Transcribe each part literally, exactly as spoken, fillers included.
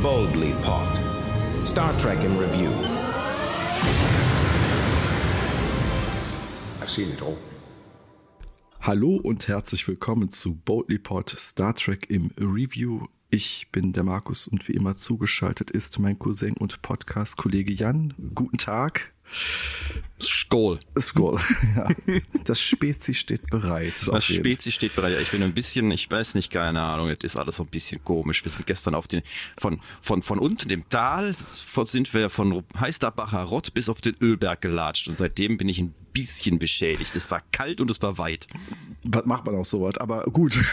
Boldly Pod. Star Trek in Review. I've seen it all. Hallo und herzlich willkommen zu Boldly Pod Star Trek im Review. Ich bin der Markus und wie immer zugeschaltet ist mein Cousin und Podcast-Kollege Jan. Guten Tag. Skål. Skål, ja. Das Spezi steht bereit. Das Spezi steht bereit. Ich bin ein bisschen, ich weiß nicht, keine Ahnung, es ist alles so ein bisschen komisch. Wir sind gestern auf den, von, von, von unten dem Tal, sind wir von Heisterbacher Rott bis auf den Ölberg gelatscht und seitdem bin ich ein bisschen beschädigt. Es war kalt und es war weit. Was macht man auch sowas, aber gut.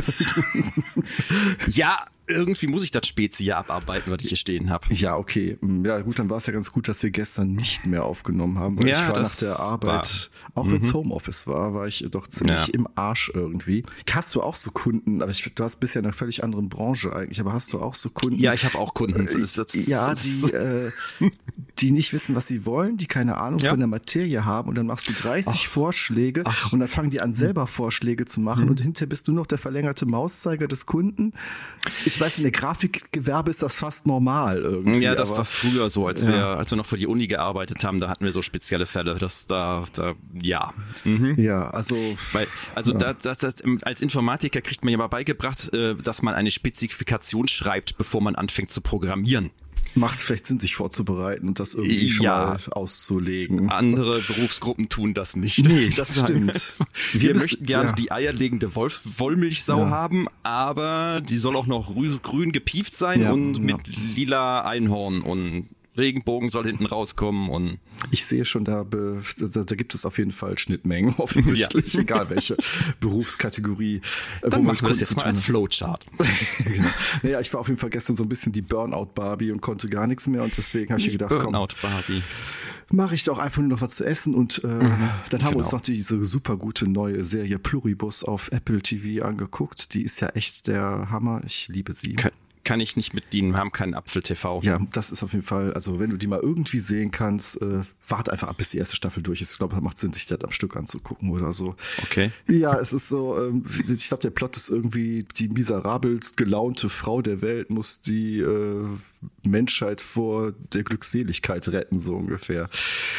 Ja, irgendwie muss ich das Spezi ja abarbeiten, was ich hier stehen habe. Ja, okay. Ja gut, dann war es ja ganz gut, dass wir gestern nicht mehr aufgenommen haben, weil ja, ich war nach der Arbeit, war. auch wenn es mhm. Homeoffice war, war ich doch ziemlich ja. im Arsch irgendwie. Hast du auch so Kunden, aber ich, du hast bisher eine völlig andere Branche eigentlich, aber hast du auch so Kunden? Ja, ich habe auch Kunden. Das ist, das ja, die, äh, die nicht wissen, was sie wollen, die keine Ahnung ja. von der Materie haben und dann machst du dreißig Ach. Vorschläge Ach. und dann fangen die an, selber Vorschläge zu machen mhm. und hinterher bist du noch der verlängerte Mauszeiger des Kunden. Ich weiß, in der Grafikgewerbe ist das fast normal irgendwie. Ja, das aber, war früher so, als ja. wir als wir noch für die Uni gearbeitet haben, da hatten wir so spezielle Fälle, das da, da ja. Mhm. Ja, also Weil, also ja. da, das, das, als Informatiker kriegt man ja mal beigebracht, dass man eine Spezifikation schreibt, bevor man anfängt zu programmieren. Macht vielleicht Sinn, sich vorzubereiten und das irgendwie schon ja. mal auszulegen. Andere Berufsgruppen tun das nicht. Nee, das stimmt. Wir, Wir möchten gerne ja. die eierlegende Wolf- Wollmilchsau ja. haben, aber die soll auch noch rü- grün gepieft sein ja. und mit ja. lila Einhorn und Regenbogen soll hinten rauskommen und ich sehe schon, da, be, da, da gibt es auf jeden Fall Schnittmengen, offensichtlich, ja. egal welche Berufskategorie. Dann wo man das jetzt mal als Flowchart. Genau. Naja, ich war auf jeden Fall gestern so ein bisschen die Burnout-Barbie und konnte gar nichts mehr und deswegen habe ich mir gedacht, komm, Burnout-Barbie. Mache ich doch einfach nur noch was zu essen und äh, mhm, dann haben genau. wir uns noch diese super gute neue Serie Pluribus auf Apple T V angeguckt. Die ist ja echt der Hammer. Ich liebe sie. Kann, kann ich nicht mit dienen, wir haben keinen Apfel-T V. Ja, das ist auf jeden Fall, also wenn du die mal irgendwie sehen kannst, äh, warte einfach ab, bis die erste Staffel durch ist. Ich glaube, da macht Sinn, sich das am Stück anzugucken oder so. Okay. Ja, es ist so, ähm, ich glaube, der Plot ist irgendwie, die miserabelst gelaunte Frau der Welt muss die äh, Menschheit vor der Glückseligkeit retten, so ungefähr.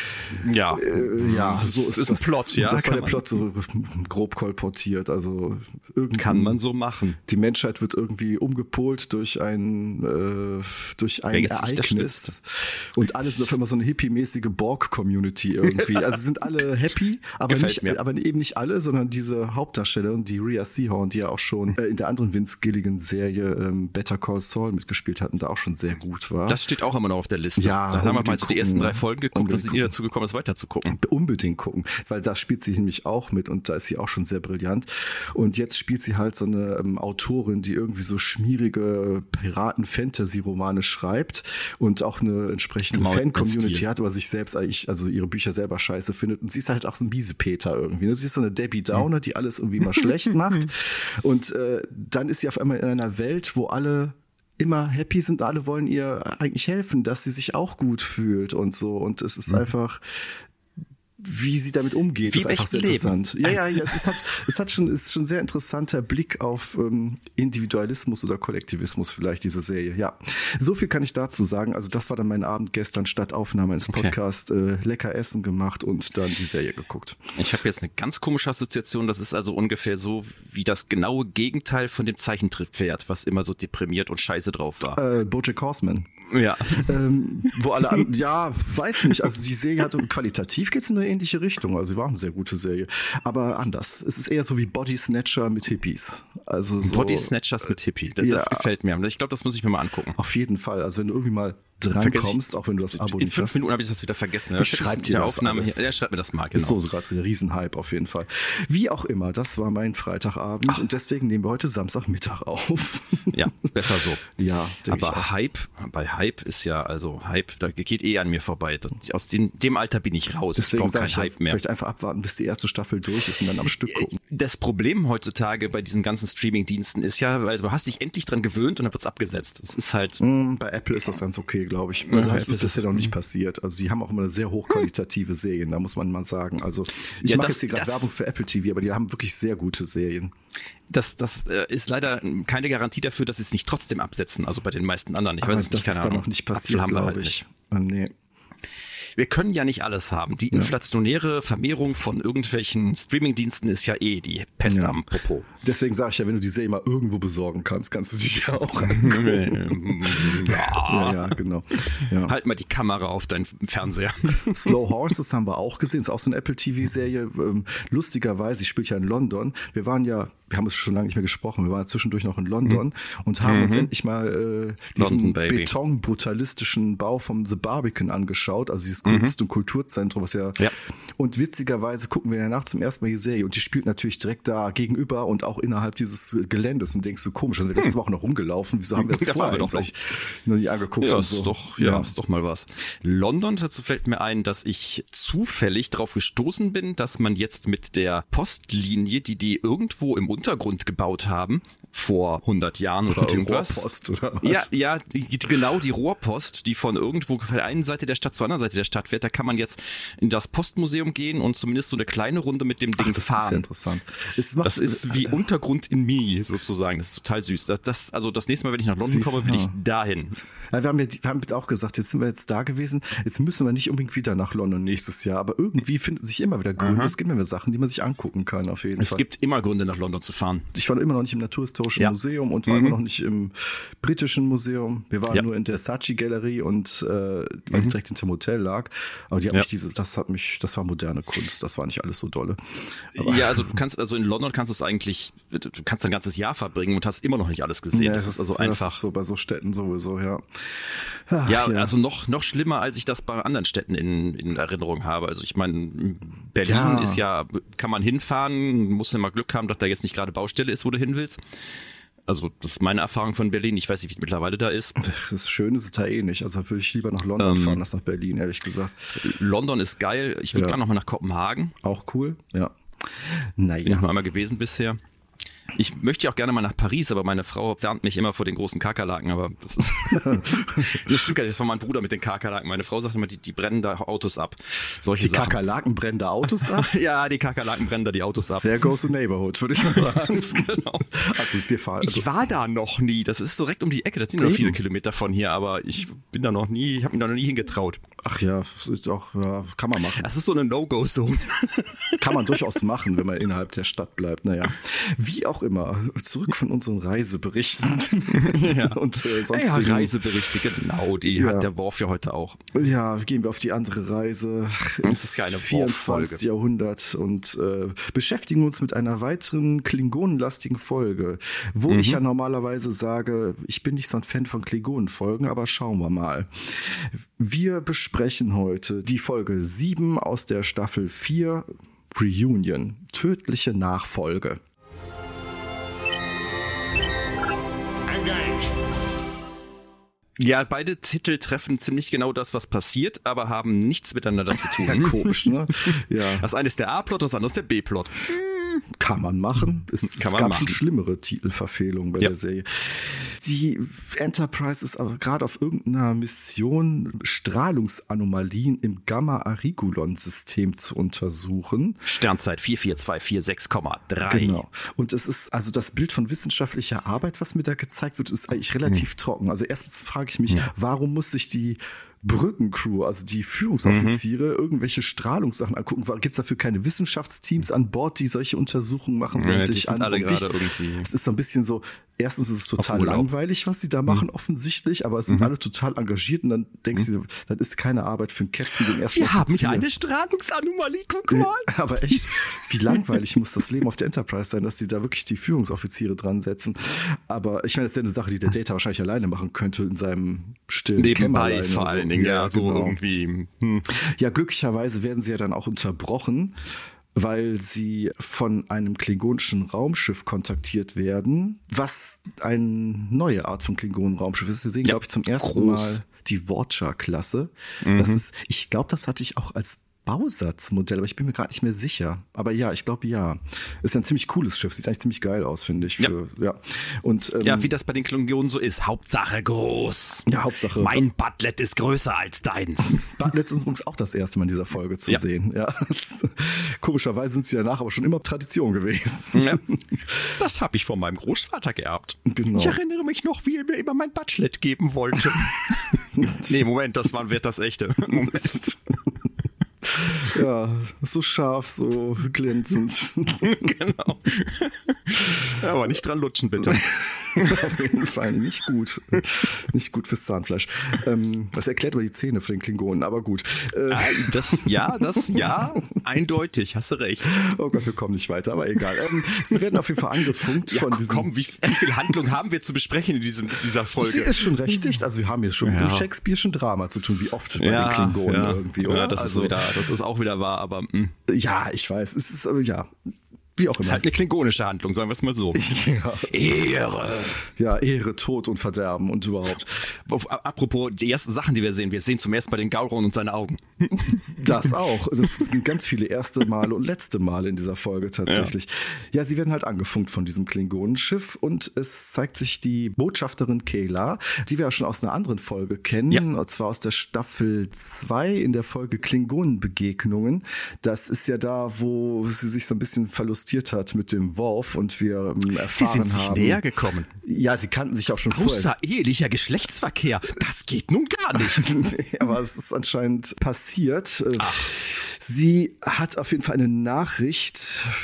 Ja, äh, ja, so ist, ist das. ein Plot, ja. Das war der Plot so grob kolportiert, also irgendwie. Kann man so machen. Die Menschheit wird irgendwie umgepolt durch ein, äh, durch ein Ereignis und alles ist auf einmal so eine hippie-mäßige Borg-Community irgendwie. Also sind alle happy, aber nicht, mir. aber eben nicht alle, sondern diese Hauptdarstellerin, die Rhea Seehorn, die ja auch schon äh, in der anderen Vince Gilligan-Serie ähm, Better Call Saul mitgespielt hat und da auch schon sehr gut war. Das steht auch immer noch auf der Liste. Ja, da haben wir mal so die ersten drei Folgen geguckt und sind nie gucken. dazu gekommen, es weiter zu gucken. Unbedingt gucken, weil da spielt sie nämlich auch mit und da ist sie auch schon sehr brillant. Und jetzt spielt sie halt so eine ähm, Autorin, die irgendwie so schmierige Piraten-Fantasy-Romane schreibt und auch eine entsprechende Genau, Fan-Community hat, aber sich selbst eigentlich, also ihre Bücher selber scheiße findet. Und sie ist halt auch so ein Miesepeter irgendwie. Ne? Sie ist so eine Debbie Downer, die alles irgendwie mal schlecht macht. Und äh, dann ist sie auf einmal in einer Welt, wo alle immer happy sind, alle wollen ihr eigentlich helfen, dass sie sich auch gut fühlt und so. Und es ist mhm. einfach, wie sie damit umgeht, wie ist einfach sehr Leben. interessant. Ja, ja, ja, es ist, hat, es hat schon, ist schon ein sehr interessanter Blick auf ähm, Individualismus oder Kollektivismus vielleicht, diese Serie. Ja, so viel kann ich dazu sagen. Also das war dann mein Abend gestern, statt Aufnahme eines Podcasts, okay. äh, lecker Essen gemacht und dann die Serie geguckt. Ich habe jetzt eine ganz komische Assoziation, das ist also ungefähr so wie das genaue Gegenteil von dem Zeichentrickpferd, was immer so deprimiert und scheiße drauf war. Äh, BoJack Horseman. Ja. Ähm, wo alle an, ja, weiß nicht, also die Serie hat qualitativ geht's in eine ähnliche Richtung, also sie war eine sehr gute Serie, aber anders. Es ist eher so wie Body Snatcher mit Hippies. Also so, Body Snatchers mit Hippie, das, ja. das gefällt mir. Ich glaube, das muss ich mir mal angucken. Auf jeden Fall, also wenn du irgendwie mal dran kommst, auch wenn du das Abo in nicht fünf hast. Minuten habe ich das wieder vergessen. Ich schreibe dir der das Aufnahme alles. hier. Ja, schreib mir das mal, genau. Ist so, so gerade der Riesenhype auf jeden Fall. Wie auch immer, das war mein Freitagabend Ach. und deswegen nehmen wir heute Samstagmittag auf. Ja, besser so. Ja, denke ich Aber auch. Hype, bei Hype ist ja, also Hype, da geht eh an mir vorbei. Aus dem, dem Alter bin ich raus. Deswegen ich brauche kein ich Hype ja, mehr. Vielleicht einfach abwarten, bis die erste Staffel durch ist und dann am Stück gucken. Das Problem heutzutage bei diesen ganzen Streaming-Diensten ist ja, weil du hast dich endlich dran gewöhnt und dann wird's abgesetzt. Das ist halt. Mm, bei Apple ist das ganz okay, glaube ich. Also das ist bisher noch nicht passiert. Also sie haben auch immer eine sehr hochqualitative Serien, da muss man mal sagen. Also ich ja, mache jetzt hier gerade Werbung für Apple T V, aber die haben wirklich sehr gute Serien. Das, das äh, ist leider keine Garantie dafür, dass sie es nicht trotzdem absetzen, also bei den meisten anderen. Ich aber weiß es das nicht, keine ist dann Ahnung. noch nicht passiert, glaube halt ich. Nicht. Nee. Wir können ja nicht alles haben. Die inflationäre Vermehrung von irgendwelchen Streamingdiensten ist ja eh die Pest ja. am Popo. Deswegen sage ich ja, wenn du die Serie mal irgendwo besorgen kannst, kannst du dich ja auch angucken. ja. ja, ja, genau. Ja. Halt mal die Kamera auf deinen Fernseher. Slow Horses haben wir auch gesehen. Ist auch so eine Apple T V-Serie. Lustigerweise, ich spiele ja in London. Wir waren ja, wir haben es schon lange nicht mehr gesprochen, wir waren ja zwischendurch noch in London mhm. und haben mhm. uns endlich mal äh, diesen betonbrutalistischen Bau vom The Barbican angeschaut. Also dieses Kunst- und Kulturzentrum, was ja, ja. Und witzigerweise gucken wir danach zum ersten Mal die Serie und die spielt natürlich direkt da gegenüber und auch innerhalb dieses Geländes und denkst du, komisch, also wir letzte Woche noch rumgelaufen, wieso haben wir das da vorher doch noch nie angeguckt? Ja, und ist so. doch, ja, ja, ist doch mal was. London, dazu fällt mir ein, dass ich zufällig drauf gestoßen bin, dass man jetzt mit der Postlinie, die die irgendwo im Untergrund gebaut haben, vor hundert Jahren oder die irgendwas. Rohrpost, oder was? Ja, ja, die, die, genau die Rohrpost, die von irgendwo von der einen Seite der Stadt zur anderen Seite der Stadt fährt. Da kann man jetzt in das Postmuseum gehen und zumindest so eine kleine Runde mit dem Ding Ach, das fahren. Das ist ja interessant. Es macht, das ist wie Untergrund in Mini sozusagen. Das ist total süß. Das, das, also das nächste Mal, wenn ich nach London Siehst, komme, will ja. ich dahin. Ja, wir haben ja wir haben auch gesagt, jetzt sind wir jetzt da gewesen, jetzt müssen wir nicht unbedingt wieder nach London nächstes Jahr, aber irgendwie finden sich immer wieder Gründe. Aha. Es gibt immer Sachen, die man sich angucken kann, auf jeden es Fall. Es gibt immer Gründe, nach London zu fahren. Ich war immer noch nicht im Naturhistorischen ja. Museum und war mhm. immer noch nicht im Britischen Museum. Wir waren ja. nur in der Saatchi-Galerie und äh, weil mhm. ich direkt hinterm Hotel lag. Aber die hat ja. mich diese, das hat mich, das war moderne Kunst, das war nicht alles so dolle. Aber ja, also du kannst, also in London kannst du es eigentlich, du kannst ein ganzes Jahr verbringen und hast immer noch nicht alles gesehen. Ja, das, das ist also das einfach. Das ist so bei so Städten sowieso, ja. Ach, ja, ja, also noch, noch schlimmer, als ich das bei anderen Städten in, in Erinnerung habe. Also ich meine, Berlin ja. ist ja, kann man hinfahren, muss immer Glück haben, dass da jetzt nicht gerade Baustelle ist, wo du hin willst. Also das ist meine Erfahrung von Berlin. Ich weiß nicht, wie es mittlerweile da ist. Das Schöne ist da eh nicht. Also würde ich lieber nach London ähm, fahren, als nach Berlin, ehrlich gesagt. London ist geil. Ich würde ja. gerne noch mal nach Kopenhagen. Auch cool, ja. Naja. Bin ich noch einmal gewesen bisher. Ich möchte ja auch gerne mal nach Paris, aber meine Frau warnt mich immer vor den großen Kakerlaken, aber das ist das stimmt gar nicht, das war mein Bruder mit den Kakerlaken. Meine Frau sagt immer, die, die brennen da Autos ab. Solche die Sachen. Kakerlaken brennen da Autos ab? Ja, die Kakerlaken brennen da die Autos ab. There goes the neighborhood, würde ich mal sagen. Genau. Also wir fahren. Also ich war da noch nie, das ist direkt um die Ecke, das sind noch viele Kilometer von hier, aber ich bin da noch nie, ich habe mich da noch nie hingetraut. Ach ja, ist auch, ja, kann man machen. Das ist so eine No-Go-Zone. Kann man durchaus machen, wenn man innerhalb der Stadt bleibt, naja. Wie auch immer, zurück von unseren Reiseberichten. Ja. Und äh, sonst ja, Reiseberichte, genau, die ja. hat der Worf ja heute auch. Ja, gehen wir auf die andere Reise. Das ist keine vierundzwanzigste Jahrhundert und äh, beschäftigen uns mit einer weiteren klingonenlastigen Folge, wo mhm. ich ja normalerweise sage, ich bin nicht so ein Fan von Klingonenfolgen, aber schauen wir mal. Wir besprechen heute die Folge sieben aus der Staffel vier, Reunion, tödliche Nachfolge. Ja, beide Titel treffen ziemlich genau das, was passiert, aber haben nichts miteinander zu tun. Ja, komisch, ne? Ja. Das eine ist der A-Plot, das andere ist der B-Plot. Kann man machen. Es, Kann es man gab machen. schon schlimmere Titelverfehlungen bei ja. der Serie. Die Enterprise ist aber gerade auf irgendeiner Mission, Strahlungsanomalien im Gamma-Arigulon-System zu untersuchen. Sternzeit vier vier zwei vier sechs Komma drei. Genau. Und es ist, also das Bild von wissenschaftlicher Arbeit, was mir da gezeigt wird, ist eigentlich relativ hm. trocken. Also erstens frage ich mich, ja. warum muss sich die Brückencrew, also die Führungsoffiziere, mhm. irgendwelche Strahlungssachen angucken. Gibt es dafür keine Wissenschaftsteams an Bord, die solche Untersuchungen machen? Ja, und die sich sind alle gerade irgendwie. Es ist so ein bisschen so, erstens ist es total langweilig, was sie da machen, mhm. offensichtlich, aber es sind mhm. alle total engagiert und dann denkst mhm. du, das ist keine Arbeit für einen Captain, den ersten Wir haben Offizier. hier eine Strahlungsanomalie, guck mal. Aber echt, wie langweilig muss das Leben auf der Enterprise sein, dass sie da wirklich die Führungsoffiziere dran setzen. Aber ich meine, das ist ja eine Sache, die der Data wahrscheinlich alleine machen könnte in seinem stillen Nebenbei Kämmerlein. vor allen Dingen, ja, so genau. irgendwie. Hm. Ja, glücklicherweise werden sie ja dann auch unterbrochen, weil sie von einem klingonischen Raumschiff kontaktiert werden, was eine neue Art von Klingonen-Raumschiff ist. Wir sehen, ja, glaube ich, zum ersten groß. Mal die Watcher-Klasse. Mhm. Das ist, ich glaube, das hatte ich auch als Bausatzmodell, aber ich bin mir gerade nicht mehr sicher. Aber ja, ich glaube ja. Ist ja ein ziemlich cooles Schiff, sieht eigentlich ziemlich geil aus, finde ich. Für, ja. Ja. Und, ähm, ja, wie das bei den Klingonen so ist. Hauptsache groß. Ja, Hauptsache. Mein Butlet ist größer als deins. Butlet ist übrigens auch das erste Mal in dieser Folge zu ja. sehen. Ja. Komischerweise sind sie danach aber schon immer Tradition gewesen. Ja. Das habe ich von meinem Großvater geerbt. Genau. Ich erinnere mich noch, wie er mir immer mein Butlet geben wollte. Nee, Moment, das war wird das echte. Moment. Ja, so scharf, so glänzend. Genau. Ja, aber nicht dran lutschen, bitte. Auf jeden Fall nicht gut. Nicht gut fürs Zahnfleisch. Ähm, das erklärt aber die Zähne für den Klingonen, aber gut. Äh, das, ja, das, ja, eindeutig, hast du recht. Oh Gott, wir kommen nicht weiter, aber egal. Ähm, sie werden auf jeden Fall angefunkt ja, von komm, diesem... Komm, wie, wie viel Handlung haben wir zu besprechen in diesem, dieser Folge? Sie ist schon recht dicht, also wir haben jetzt schon ja. mit dem Shakespeare'schen Drama zu tun, wie oft bei ja, den Klingonen ja. irgendwie, oder? Ja, das, also, ist wieder, das ist auch wieder wahr, aber... Mh. Ja, ich weiß, es ist, aber ja... Wie auch immer. Das ist halt eine klingonische Handlung, sagen wir es mal so. Ja, Ehre. Ja, Ehre, Tod und Verderben und überhaupt. Apropos, die ersten Sachen, die wir sehen. Wir sehen zum ersten Mal den Gauron und seine Augen. Das auch. Das sind ganz viele erste Male und letzte Male in dieser Folge tatsächlich. Ja, ja sie werden halt angefunkt von diesem Klingonenschiff und es zeigt sich die Botschafterin Kayla, die wir ja schon aus einer anderen Folge kennen, ja. und zwar aus der Staffel zwei in der Folge Klingonenbegegnungen. Das ist ja da, wo sie sich so ein bisschen verlustiert hat mit dem Worf und wir ähm, erfahren Sie sind sich haben. näher gekommen. Ja, sie kannten sich auch schon vorher. Außerehelicher Geschlechtsverkehr, das geht nun gar nicht. Aber es ist anscheinend passiert. Ach. Sie hat auf jeden Fall eine Nachricht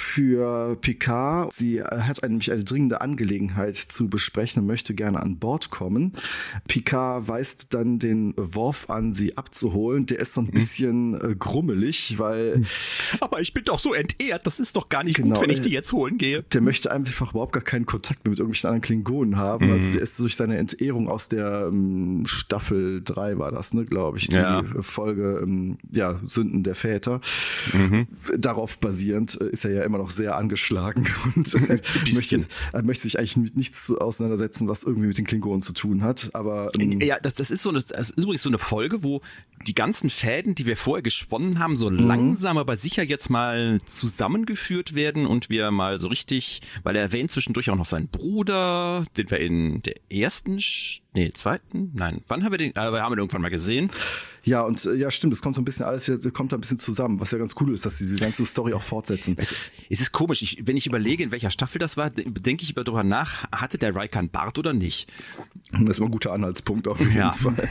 für Picard. Sie hat nämlich eine dringende Angelegenheit zu besprechen und möchte gerne an Bord kommen. Picard weist dann den Worf an, sie abzuholen. Der ist so ein bisschen äh, grummelig, weil... Aber ich bin doch so entehrt, das ist doch gar nicht genau, gut, wenn ich die jetzt holen gehe. Der möchte einfach überhaupt gar keinen Kontakt mehr mit irgendwelchen anderen Klingonen haben. Mhm. Also der ist durch seine Entehrung aus der ähm, Staffel drei war das, ne, glaube ich, die ja. Folge ähm, ja, Sünden der Väter. Mhm. Darauf basierend ist er ja immer noch sehr angeschlagen und äh, möchte, er möchte sich eigentlich mit nichts auseinandersetzen, was irgendwie mit den Klingonen zu tun hat. Aber ähm, ja, das, das ist so eine, das ist übrigens so eine Folge, wo die ganzen Fäden, die wir vorher gesponnen haben, so mhm. langsam, aber sicher jetzt mal zusammengeführt werden und wir mal so richtig, weil er erwähnt zwischendurch auch noch seinen Bruder, den wir in der ersten, nee, zweiten, nein, wann haben wir den, aber wir haben ihn irgendwann mal gesehen. Ja, und ja, stimmt, es kommt so ein bisschen alles, kommt da ein bisschen zusammen, was ja ganz cool ist, dass sie diese ganze Story auch fortsetzen. Es, es ist komisch, ich, wenn ich überlege, in welcher Staffel das war, denke ich darüber nach, hatte der Riker einen Bart oder nicht? Das ist mal ein guter Anhaltspunkt auf jeden ja. Fall.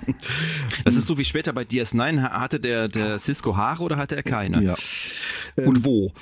Das ist so wie später bei D S neun, hatte der, der Cisco Haare oder hatte er keine? Ja. Und ähm, wo?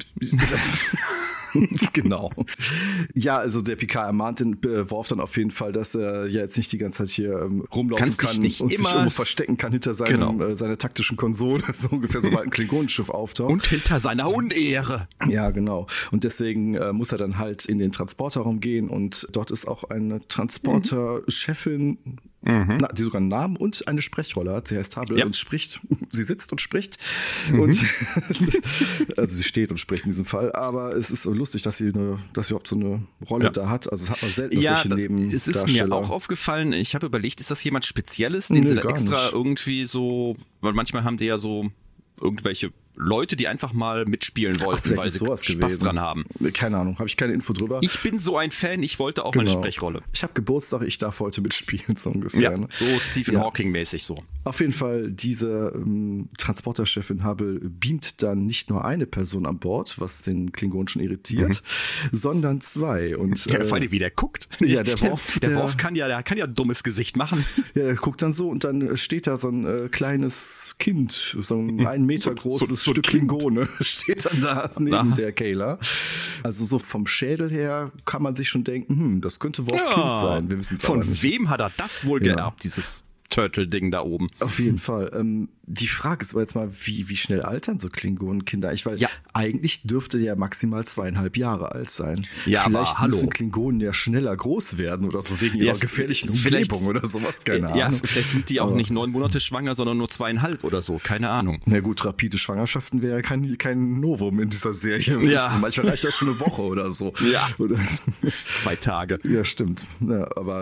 Genau. Ja, also der Picard ermahnt den äh, Worf dann auf jeden Fall, dass er ja jetzt nicht die ganze Zeit hier ähm, rumlaufen Kannst kann nicht und immer sich irgendwo verstecken kann hinter seinem, genau. äh, seiner taktischen Konsole, so ungefähr, sobald ein Klingonenschiff auftaucht. Und hinter seiner Unehre. Ja, genau. Und deswegen äh, muss er dann halt in den Transporterraum gehen und dort ist auch eine Transporterchefin, mhm. na, die sogar einen Namen und eine Sprechrolle hat. Sie heißt Hubble ja. und spricht, sie sitzt und spricht. Mhm. Und also sie steht und spricht in diesem Fall, aber es ist so lustig, dass sie eine, dass sie überhaupt so eine Rolle ja. da hat. Also es hat man selten ja, solche Nebendarsteller. Es ist mir auch aufgefallen, ich habe überlegt, ist das jemand Spezielles, den nee, sie da extra nicht. irgendwie so, weil manchmal haben die ja so irgendwelche Leute, die einfach mal mitspielen wollten, Ach, weil sie Spaß gewesen. dran haben. Keine Ahnung, habe ich keine Info drüber. Ich bin so ein Fan, ich wollte auch genau. mal eine Sprechrolle. Ich habe Geburtstag, ich darf heute mitspielen, so ungefähr. Ja, ne? so Stephen ja. Hawking-mäßig so. Auf jeden Fall, diese ähm, Transporterchefin Hubble beamt dann nicht nur eine Person an Bord, was den Klingonen schon irritiert, mhm. sondern zwei. Und, ja, äh, vor allem, wie der guckt. Ja, der Worf, der, der der, Worf kann ja, der kann ja ein dummes Gesicht machen. Ja, der guckt dann so und dann steht da so ein äh, kleines Kind, so ein ein Meter großes so, so Stück Klingone, steht dann da neben Aha. der Kayla. Also so vom Schädel her kann man sich schon denken, hm, das könnte Worfs ja. Kind sein. Wir wissen es aber nicht. Von wem hat er das wohl ja. geerbt, dieses Turtle-Ding da oben? Auf jeden Fall. Ähm, die Frage ist aber jetzt mal, wie, wie schnell altern so Klingonenkinder? Ich, weil ja. eigentlich dürfte der maximal zweieinhalb Jahre alt sein. Ja, vielleicht aber, müssen hallo. Klingonen ja schneller groß werden oder so wegen ihrer ja, gefährlichen Umgebung oder sowas, keine Ahnung. Ja, vielleicht sind die auch aber nicht neun Monate schwanger, sondern nur zweieinhalb oder so, keine Ahnung. Na gut, rapide Schwangerschaften wäre ja kein, kein Novum in dieser Serie. Ja. Manchmal reicht das schon eine Woche oder so. Ja, oder zwei Tage. Ja, stimmt. Ja, aber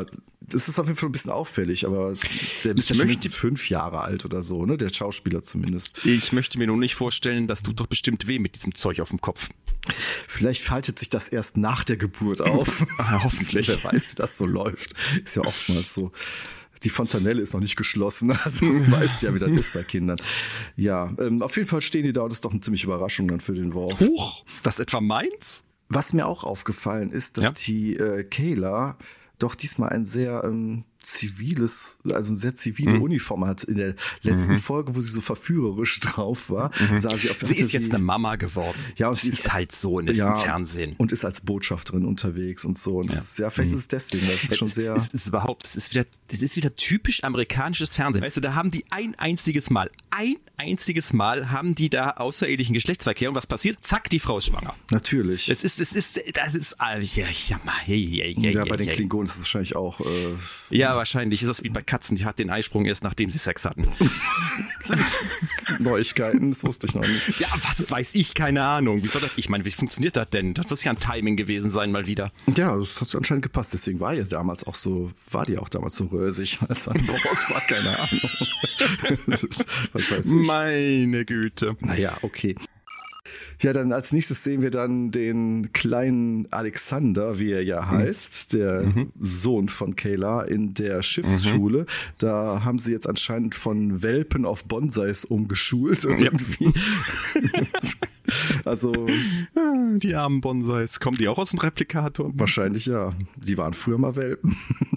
das ist auf jeden Fall ein bisschen auffällig, aber der ist ja schon mindestens fünf Jahre alt oder so, ne? Der Schauspieler zumindest. Ich möchte mir nur nicht vorstellen, das tut doch bestimmt weh mit diesem Zeug auf dem Kopf. Vielleicht faltet sich das erst nach der Geburt auf. Hoffentlich. Wer weiß, wie das so läuft. Ist ja oftmals so. Die Fontanelle ist noch nicht geschlossen, also du weißt ja, wie das ist bei Kindern. Ja, ähm, auf jeden Fall stehen die da und das ist doch eine ziemliche Überraschung dann für den Worf. Huch, ist das etwa meins? Was mir auch aufgefallen ist, dass ja? die äh, Kayla doch diesmal ein sehr ähm, ziviles, also eine sehr zivile mhm. Uniform hat. In der letzten mhm. Folge, wo sie so verführerisch drauf war, mhm. sah sie auf Sie ist sie, jetzt eine Mama geworden. Ja, und sie ist, ist halt so in ja, im Fernsehen. Und ist als Botschafterin unterwegs und so. Und ja, das, ja vielleicht mhm. ist es deswegen, das ist schon sehr... Es ist überhaupt, es ist wieder, das ist wieder typisch amerikanisches Fernsehen. Weißt du, da haben die ein einziges Mal, ein einziges Mal haben die da außerehelichen Geschlechtsverkehr und was passiert? Zack, die Frau ist schwanger. Natürlich. Es ist, es ist, das ist, ja, ja, ja, ja, ja bei den Klingonen ist es wahrscheinlich auch... Äh, ja, wahrscheinlich ist das wie bei Katzen, die hat den Eisprung erst nachdem sie Sex hatten. Neuigkeiten, das wusste ich noch nicht. Ja, was weiß ich, keine Ahnung. Wie soll das, ich meine, wie funktioniert das denn? Das muss ja ein Timing gewesen sein, mal wieder. Ja, das hat anscheinend gepasst, deswegen war ja damals auch so, war die auch damals so rösig, als ein Boss war, keine Ahnung. Ist, was weiß ich. Meine Güte. Naja, okay. Ja, dann als nächstes sehen wir dann den kleinen Alexander, wie er ja heißt, der mhm. Sohn von Kayla in der Schiffsschule. Mhm. Da haben sie jetzt anscheinend von Welpen auf Bonsais umgeschult irgendwie. Ja. Also die armen Bonsais, kommen die auch aus dem Replikator? Wahrscheinlich ja. Die waren früher mal Welpen.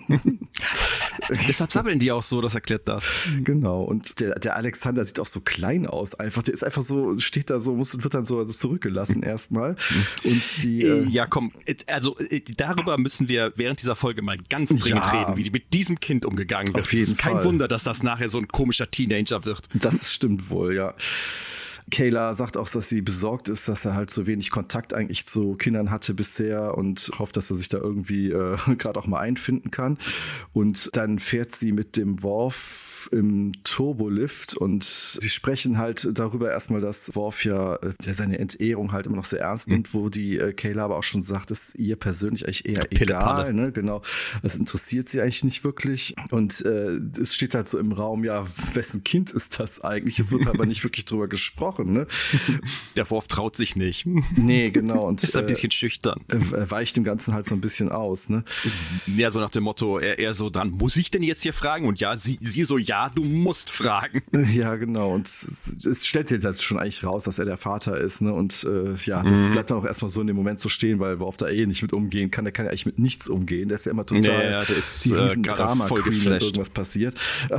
Deshalb sabbeln die auch so, das erklärt das. Genau, und der, der Alexander sieht auch so klein aus einfach. Der ist einfach so, steht da so, muss, wird dann so zurückgelassen erstmal. Und die, äh, ja, komm, also darüber müssen wir während dieser Folge mal ganz dringend ja, reden, wie die mit diesem Kind umgegangen wird. Auf jeden es ist kein Fall. Wunder, dass das nachher so ein komischer Teenager wird. Das stimmt wohl, ja. Kayla sagt auch, dass sie besorgt ist, dass er halt so wenig Kontakt eigentlich zu Kindern hatte bisher und hofft, dass er sich da irgendwie äh, gerade auch mal einfinden kann. Und dann fährt sie mit dem Worf im Turbolift und sie sprechen halt darüber erstmal, dass Worf ja der seine Entehrung halt immer noch sehr ernst nimmt, mhm. wo die äh, Kayla aber auch schon sagt, ist ihr persönlich eigentlich eher egal, ne? Genau. Das interessiert sie eigentlich nicht wirklich. Und äh, es steht halt so im Raum, ja, wessen Kind ist das eigentlich? Es wird aber nicht wirklich drüber gesprochen, ne? Der Worf traut sich nicht. Nee, genau. Und ist ein bisschen äh, schüchtern. Er weicht dem Ganzen halt so ein bisschen aus, ne? Ja, so nach dem Motto, er, er so dann, muss ich denn jetzt hier fragen? Und ja, sie, sie so, ja, du musst fragen. Ja, genau. Und es stellt sich halt schon eigentlich raus, dass er der Vater ist, ne? Und äh, ja, das mhm. bleibt dann auch erstmal so in dem Moment so stehen, weil Worf da eh nicht mit umgehen kann. Der kann ja eigentlich mit nichts umgehen. Der ist ja immer total ja, ja, der ist, die riesen äh, Drama-Queen, wenn irgendwas passiert.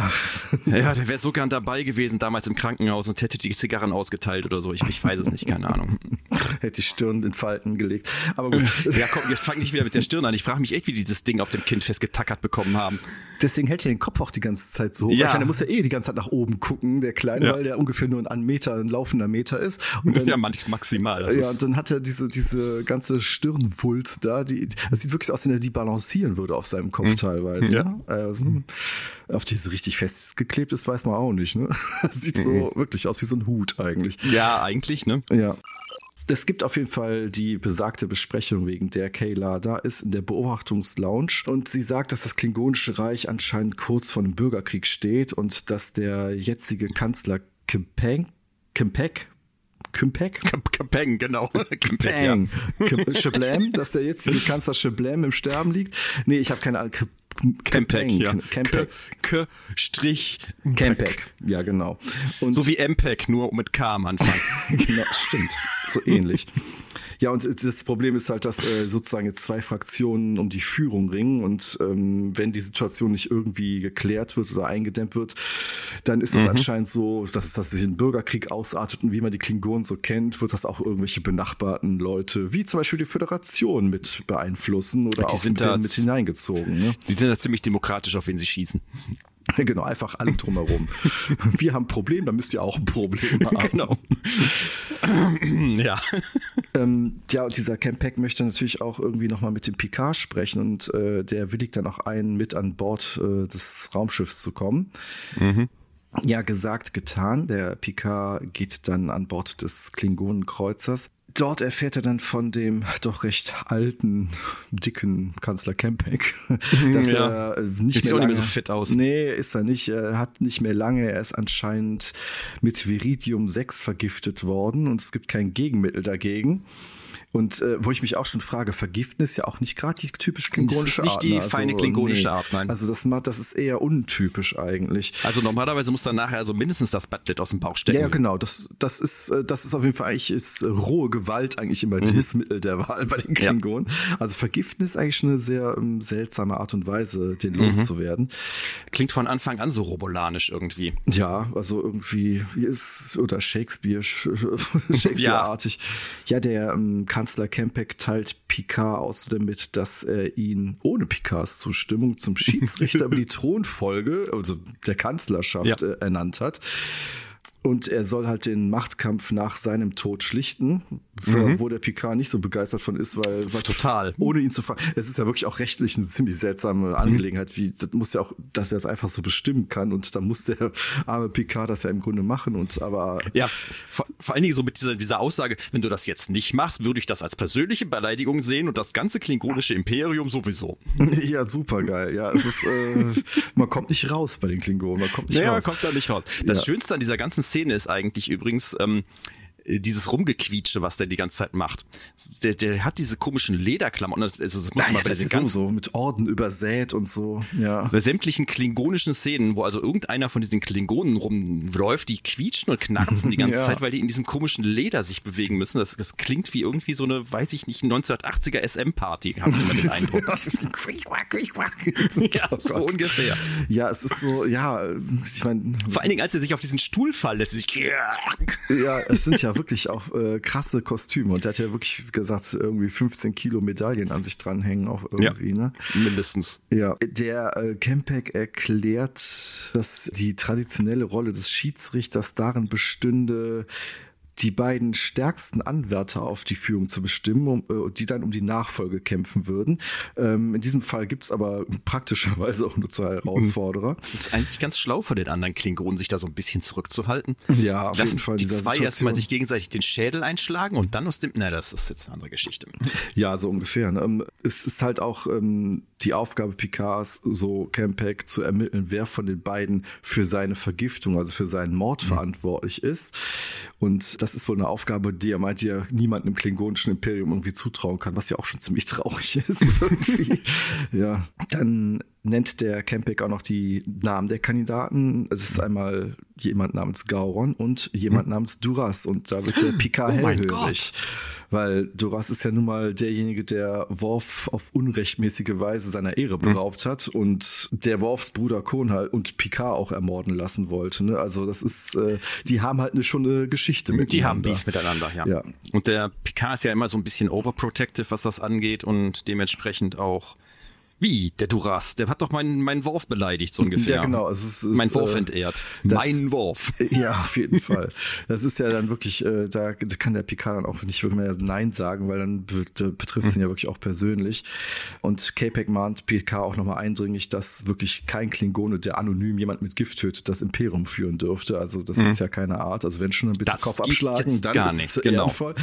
Ja, der wäre so gern dabei gewesen damals im Krankenhaus und hätte die Zigarren ausgeteilt oder so. Ich, ich weiß es nicht, keine Ahnung. Hätte die Stirn in Falten gelegt. Aber gut. Ja, komm, jetzt fang nicht wieder mit der Stirn an. Ich frage mich echt, wie die dieses Ding auf dem Kind festgetackert bekommen haben. Deswegen hält er den Kopf auch die ganze Zeit so hoch. Ja. Ich meine, der muss ja eh die ganze Zeit nach oben gucken, der Kleine, ja. weil der ungefähr nur ein Meter, ein laufender Meter ist. Und dann, ja, manchmal maximal. Das ja, und dann hat er diese, diese ganze Stirnwulst da, die, das sieht wirklich aus, wenn er die balancieren würde auf seinem Kopf mhm. teilweise. Ja. Ne? Also, auf die so richtig festgeklebt ist, weiß man auch nicht. Ne? Das sieht mhm. so wirklich aus wie so ein Hut eigentlich. Ja, eigentlich, ne? Ja. Es gibt auf jeden Fall die besagte Besprechung, wegen der Kayla da ist, in der Beobachtungslounge. Und sie sagt, dass das Klingonische Reich anscheinend kurz vor einem Bürgerkrieg steht und dass der jetzige Kanzler Kempeng, Kempek, Kempek? Kempeng, genau. Kempeng. Ja. Shablam, dass der jetzige Kanzler Shablam im Sterben liegt. Nee, ich habe keine Ahnung. Kempek, ja. Kempek. K, Strich, Kempek. Ja, genau. Und so wie M P E G, nur mit K am Anfang. Genau, stimmt. So ähnlich. Ja, und das Problem ist halt, dass äh, sozusagen jetzt zwei Fraktionen um die Führung ringen und ähm, wenn die Situation nicht irgendwie geklärt wird oder eingedämmt wird, dann ist es mhm. anscheinend so, dass das sich in Bürgerkrieg ausartet und wie man die Klingonen so kennt, wird das auch irgendwelche benachbarten Leute, wie zum Beispiel die Föderation, mit beeinflussen oder die auch sind da mit hineingezogen. Ne? Die sind da ziemlich demokratisch, auf wen sie schießen. Genau, einfach allem drumherum. Wir haben ein Problem, dann müsst ihr auch ein Problem haben. Genau. Ja. Ähm, ja, und dieser Kempek möchte natürlich auch irgendwie nochmal mit dem Picard sprechen und äh, der willigt dann auch ein, mit an Bord äh, des Raumschiffs zu kommen. Mhm. Ja, gesagt, getan. Der Picard geht dann an Bord des Klingonenkreuzers. Dort erfährt er dann von dem doch recht alten, dicken Kanzler Campbell, dass ja. er nicht Sieht mehr auch lange, nicht mehr so fit aus. Nee, ist er nicht. Er hat nicht mehr lange. Er ist anscheinend mit Viridium sechs vergiftet worden und es gibt kein Gegenmittel dagegen. Und äh, wo ich mich auch schon frage, Vergiften ist ja auch nicht gerade die typisch klingonische Art. Das ist nicht die also, feine klingonische nee. Art, nein. Also das, das ist eher untypisch eigentlich. Also normalerweise muss dann nachher also mindestens das Buttlet aus dem Bauch stecken. Ja, genau. Das, das ist, das ist auf jeden Fall eigentlich ist rohe Gewalt eigentlich immer mhm. das Mittel der Wahl bei den Klingonen. Ja. Also Vergiften ist eigentlich eine sehr um, seltsame Art und Weise, den mhm. loszuwerden. Klingt von Anfang an so robolanisch irgendwie. Ja, also irgendwie ist oder Shakespeare, Shakespeare-artig. Ja, ja der um, Kanzler Campbell teilt Picard außerdem mit, dass er ihn ohne Picards Zustimmung zum Schiedsrichter über die Thronfolge, also der Kanzlerschaft, ja. äh, ernannt hat. Und er soll halt den Machtkampf nach seinem Tod schlichten, mhm. wo der Picard nicht so begeistert von ist, weil, weil total ohne ihn zu fragen. Es ist ja wirklich auch rechtlich eine ziemlich seltsame Angelegenheit, wie das muss ja auch, dass er es einfach so bestimmen kann und da muss der arme Picard das ja im Grunde machen und aber ja vor, vor allen Dingen so mit dieser, dieser Aussage, wenn du das jetzt nicht machst, würde ich das als persönliche Beleidigung sehen und das ganze klingonische Imperium sowieso. Ja, super geil. Ja, es ist äh, man kommt nicht raus bei den Klingonen, man kommt nicht naja, raus. man kommt da nicht raus. Das ja. Schönste an dieser ganzen Szene ist eigentlich übrigens ähm, dieses Rumgequietsche, was der die ganze Zeit macht. Der, der hat diese komischen Lederklamotten. Also das muss naja, man bei das ist so mit Orden übersät und so. Ja. Bei sämtlichen klingonischen Szenen, wo also irgendeiner von diesen Klingonen rumläuft, die quietschen und knarzen die ganze ja. Zeit, weil die in diesem komischen Leder sich bewegen müssen. Das, das klingt wie irgendwie so eine, weiß ich nicht, neunzehnhundertachtziger S M-Party, habe ich immer den Eindruck. Ja, oh so Gott. Ungefähr. Ja, es ist so, ja, ich meine... Vor allen Dingen, als er sich auf diesen Stuhl fallen lässt, sich ja, es sind ja wirklich auch äh, krasse Kostüme und der hat ja wirklich, wie gesagt, irgendwie fünfzehn Kilo Medaillen an sich dranhängen auch irgendwie, ja, ne? Mindestens. Ja, der äh, Campbell erklärt, dass die traditionelle Rolle des Schiedsrichters darin bestünde, die beiden stärksten Anwärter auf die Führung zu bestimmen, um, die dann um die Nachfolge kämpfen würden. Ähm, in diesem Fall gibt's aber praktischerweise auch nur zwei Herausforderer. Das ist eigentlich ganz schlau von den anderen Klingonen, sich da so ein bisschen zurückzuhalten. Ja, auf Lassen jeden Fall. Die zwei Situation. Erstmal sich gegenseitig den Schädel einschlagen und dann aus dem... Na, das ist jetzt eine andere Geschichte. Ja, so ungefähr. Ne? Es ist halt auch ähm, die Aufgabe Picards, so Campbell, zu ermitteln, wer von den beiden für seine Vergiftung, also für seinen Mord mhm. verantwortlich ist. Und das ist wohl eine Aufgabe, die er meint, die er niemandem im klingonischen Imperium irgendwie zutrauen kann, was ja auch schon ziemlich traurig ist. Irgendwie. Ja, dann nennt der Campbell auch noch die Namen der Kandidaten. Es ist einmal jemand namens Gowron und jemand hm. namens Duras. Und da wird der Picard oh hellhörig. Weil Duras ist ja nun mal derjenige, der Worf auf unrechtmäßige Weise seiner Ehre beraubt hat und der Worfs Bruder Kohn halt und Picard auch ermorden lassen wollte. Ne? Also das ist, äh, die haben halt eine, schon eine Geschichte miteinander. Die haben Beef miteinander, ja. ja. Und der Picard ist ja immer so ein bisschen overprotective, was das angeht und dementsprechend auch Wie? Der Duras, der hat doch meinen meinen Worf beleidigt, so ungefähr. Ja, genau. Also es ist, mein Worf äh, entehrt. Das, mein Worf. Ja, auf jeden Fall. Das ist ja dann wirklich, äh, da, da kann der Picard dann auch nicht wirklich mehr Nein sagen, weil dann be- betrifft es ihn ja wirklich auch persönlich. Und Capek mahnt Picard auch nochmal eindringlich, dass wirklich kein Klingone, der anonym jemand mit Gift tötet, das Imperium führen dürfte. Also das mhm. ist ja keine Art. Also wenn schon, dann bitte das Kopf abschlagen, dann gar ist nicht. es Genau. ehrenvoll.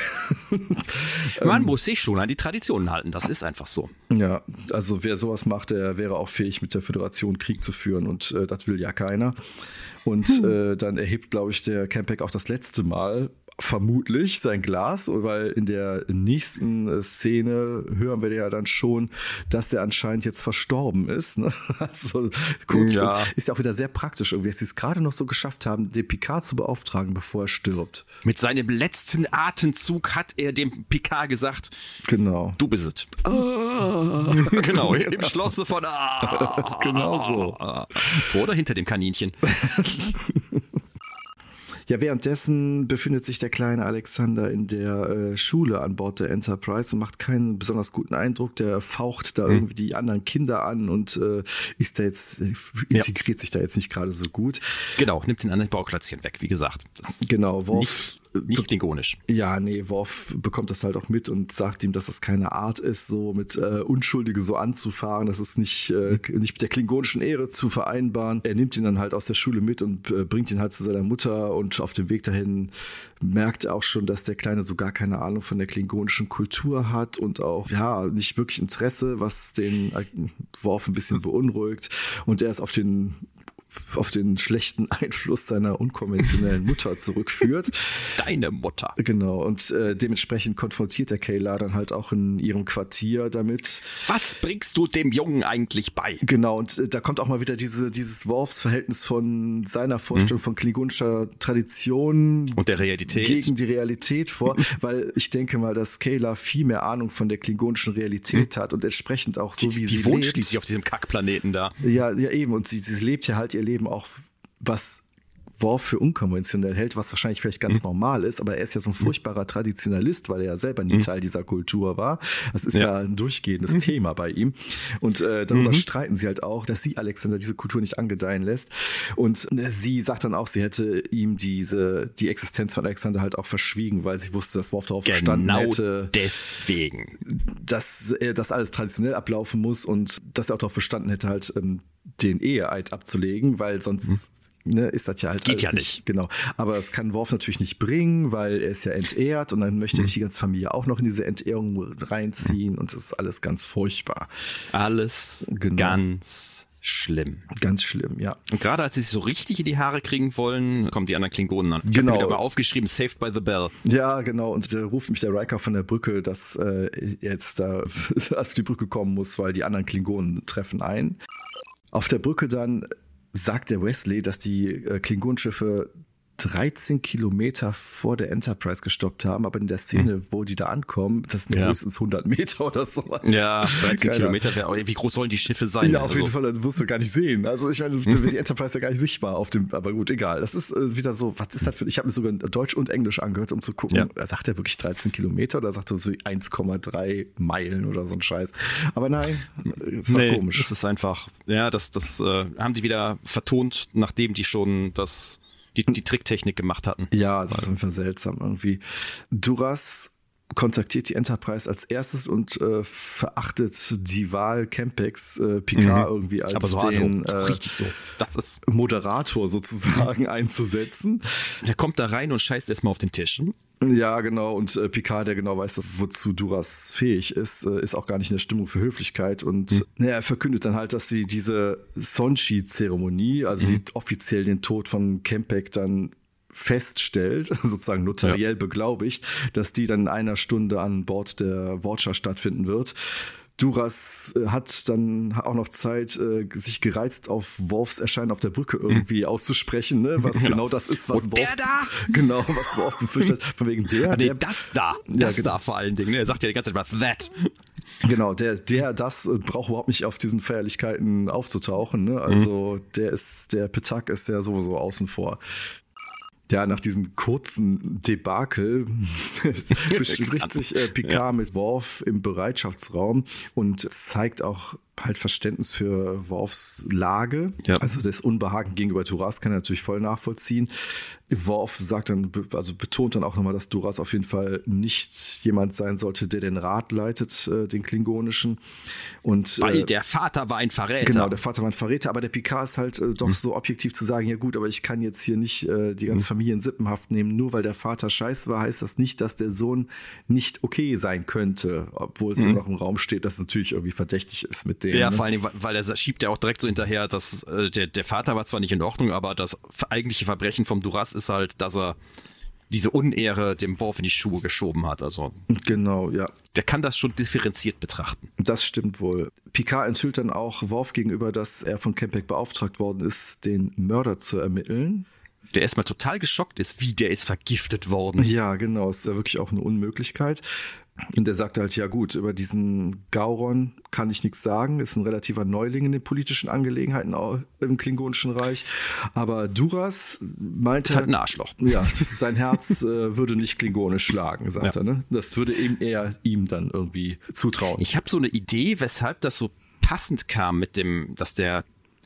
Man muss sich schon an die Traditionen halten. Das ist einfach so. Ja, also wer sowas macht, der wäre auch fähig, mit der Föderation Krieg zu führen und äh, das will ja keiner. Und hm. äh, dann erhebt, glaube ich, der Campbell auch das letzte Mal vermutlich sein Glas, weil in der nächsten Szene hören wir ja dann schon, dass er anscheinend jetzt verstorben ist. Ne? Also kurz, ja. Ist, ist ja auch wieder sehr praktisch, irgendwie, dass sie es gerade noch so geschafft haben, den Picard zu beauftragen, bevor er stirbt. Mit seinem letzten Atemzug hat er dem Picard gesagt, genau. Du bist es. Oh. Genau, im Schlosse von ah. Genau so. Vor oder hinter dem Kaninchen. Ja, währenddessen befindet sich der kleine Alexander in der äh, Schule an Bord der Enterprise und macht keinen besonders guten Eindruck. Der faucht da mhm. irgendwie die anderen Kinder an und äh, ist da jetzt, integriert ja. sich da jetzt nicht gerade so gut. Genau, nimmt den anderen Bauklötzchen weg, wie gesagt. Das genau, Worf nicht klingonisch. Ja, nee, Worf bekommt das halt auch mit und sagt ihm, dass das keine Art ist, so mit äh, Unschuldige so anzufahren. Das ist nicht, äh, nicht mit der klingonischen Ehre zu vereinbaren. Er nimmt ihn dann halt aus der Schule mit und äh, bringt ihn halt zu seiner Mutter und auf dem Weg dahin merkt er auch schon, dass der Kleine so gar keine Ahnung von der klingonischen Kultur hat und auch, ja, nicht wirklich Interesse, was den Worf ein bisschen beunruhigt. Und er ist auf den auf den schlechten Einfluss seiner unkonventionellen Mutter zurückführt. Deine Mutter. Genau, und äh, dementsprechend konfrontiert der Kayla dann halt auch in ihrem Quartier damit. Was bringst du dem Jungen eigentlich bei? Genau, und äh, da kommt auch mal wieder diese, dieses Worfs-Verhältnis von seiner Vorstellung hm. von klingonischer Tradition und der Realität gegen die Realität vor, weil ich denke mal, dass Kayla viel mehr Ahnung von der klingonischen Realität hm. hat und entsprechend auch so, die, wie die sie lebt. Die wohnt lebt. schließlich auf diesem Kackplaneten da. Ja, ja eben, und sie, sie lebt ja halt ihr Leben auch, was Worf für unkonventionell hält, was wahrscheinlich vielleicht ganz mhm. normal ist, aber er ist ja so ein furchtbarer Traditionalist, weil er ja selber nie mhm. Teil dieser Kultur war. Das ist ja, ja ein durchgehendes mhm. Thema bei ihm. Und äh, darüber mhm. streiten sie halt auch, dass sie Alexander diese Kultur nicht angedeihen lässt. Und äh, sie sagt dann auch, sie hätte ihm diese die Existenz von Alexander halt auch verschwiegen, weil sie wusste, dass Worf darauf genau verstanden hätte, deswegen, dass er das alles traditionell ablaufen muss und dass er auch darauf verstanden hätte, halt ähm, den Eheeid abzulegen, weil sonst mhm. Ne, ist das ja halt geht ja nicht. nicht. Genau. Aber es kann Worf natürlich nicht bringen, weil er ist ja entehrt und dann möchte hm. nicht die ganze Familie auch noch in diese Entehrung reinziehen und das ist alles ganz furchtbar. Alles genau. ganz schlimm. Ganz schlimm, ja. Und gerade als sie sich so richtig in die Haare kriegen wollen, kommen die anderen Klingonen an. Ich genau. habe wieder mal aufgeschrieben, Saved by the Bell. Ja, genau. Und da ruft mich der Riker von der Brücke, dass äh, jetzt da auf die Brücke kommen muss, weil die anderen Klingonen treffen ein. Auf der Brücke dann sagt der Wesley, dass die äh, Klingonenschiffe dreizehn Kilometer vor der Enterprise gestoppt haben, aber in der Szene, hm. wo die da ankommen, das sind ja. höchstens hundert Meter oder sowas. Ja, dreizehn Kilometer, wär, wie groß sollen die Schiffe sein? Ja, auf also. jeden Fall, das wirst du gar nicht sehen. Also ich meine, da wird die Enterprise ja gar nicht sichtbar auf dem, aber gut, egal. Das ist äh, wieder so, was ist das für, ich habe mir sogar Deutsch und Englisch angehört, um zu gucken, ja. sagt er wirklich dreizehn Kilometer oder sagt er so eins Komma drei Meilen oder so ein Scheiß. Aber nein, ist doch nee, komisch. Das ist einfach, ja, das, das äh, haben die wieder vertont, nachdem die schon das Die, die Tricktechnik gemacht hatten. Ja, es ist einfach seltsam irgendwie. Duras kontaktiert die Enterprise als erstes und äh, verachtet die Wahl Campex äh, Picard mhm. irgendwie als so den äh, richtig so. Das ist Moderator sozusagen einzusetzen. Er kommt da rein und scheißt erstmal auf den Tisch. Ja, genau. Und äh, Picard, der genau weiß, wozu Duras fähig ist, äh, ist auch gar nicht in der Stimmung für Höflichkeit. Und mhm. naja, er verkündet dann halt, dass sie diese Sonchi-Zeremonie, also mhm. die offiziell den Tod von Kempek dann feststellt, sozusagen notariell ja. beglaubigt, dass die dann in einer Stunde an Bord der Watcher stattfinden wird. Duras hat dann auch noch Zeit, sich gereizt auf Worfs Erscheinen auf der Brücke irgendwie hm. auszusprechen, ne? Was genau. genau das ist, was Und Worf der da? Genau, was Worf befürchtet, von wegen der, nee, der das da, das ja, da vor allen Dingen. Er sagt ja die ganze Zeit was, that. Genau, der, der, das braucht überhaupt nicht auf diesen Feierlichkeiten aufzutauchen, ne? Also hm. der ist, der Petak ist ja sowieso außen vor. Ja, nach diesem kurzen Debakel bespricht sich äh, Picard ja. mit Worf im Bereitschaftsraum und zeigt auch halt Verständnis für Worfs Lage. Ja. Also das Unbehagen gegenüber Duras kann er natürlich voll nachvollziehen. Worf sagt dann, also betont dann auch nochmal, dass Duras auf jeden Fall nicht jemand sein sollte, der den Rat leitet, äh, den Klingonischen. Und, Weil äh, der Vater war ein Verräter. Genau, der Vater war ein Verräter, aber der Picard ist halt äh, doch hm. so objektiv zu sagen, ja gut, aber ich kann jetzt hier nicht äh, die ganze Familie in Sippenhaft nehmen. Nur weil der Vater scheiße war, heißt das nicht, dass der Sohn nicht okay sein könnte, obwohl es hm. immer noch im Raum steht, dass es natürlich irgendwie verdächtig ist mit dem. Ja, ne? vor allem, weil er schiebt ja auch direkt so hinterher, dass äh, der, der Vater war zwar nicht in Ordnung, aber das eigentliche Verbrechen vom Duras ist halt, dass er diese Unehre dem Worf in die Schuhe geschoben hat. Also genau, ja. Der kann das schon differenziert betrachten. Das stimmt wohl. Picard enthüllt dann auch Worf gegenüber, dass er von Kempek beauftragt worden ist, den Mörder zu ermitteln. Der erstmal total geschockt ist, wie der ist vergiftet worden. Ja, genau, ist ja wirklich auch eine Unmöglichkeit. Und der sagt halt, ja gut, über diesen Gauron kann ich nichts sagen, ist ein relativer Neuling in den politischen Angelegenheiten im Klingonischen Reich. Aber Duras meinte... Ist halt ein Arschloch. Ja, sein Herz äh, würde nicht klingonisch schlagen, sagt ja. er. Ne? Das würde eben eher ihm dann irgendwie zutrauen. Ich habe so eine Idee, weshalb das so passend kam mit dem, dass der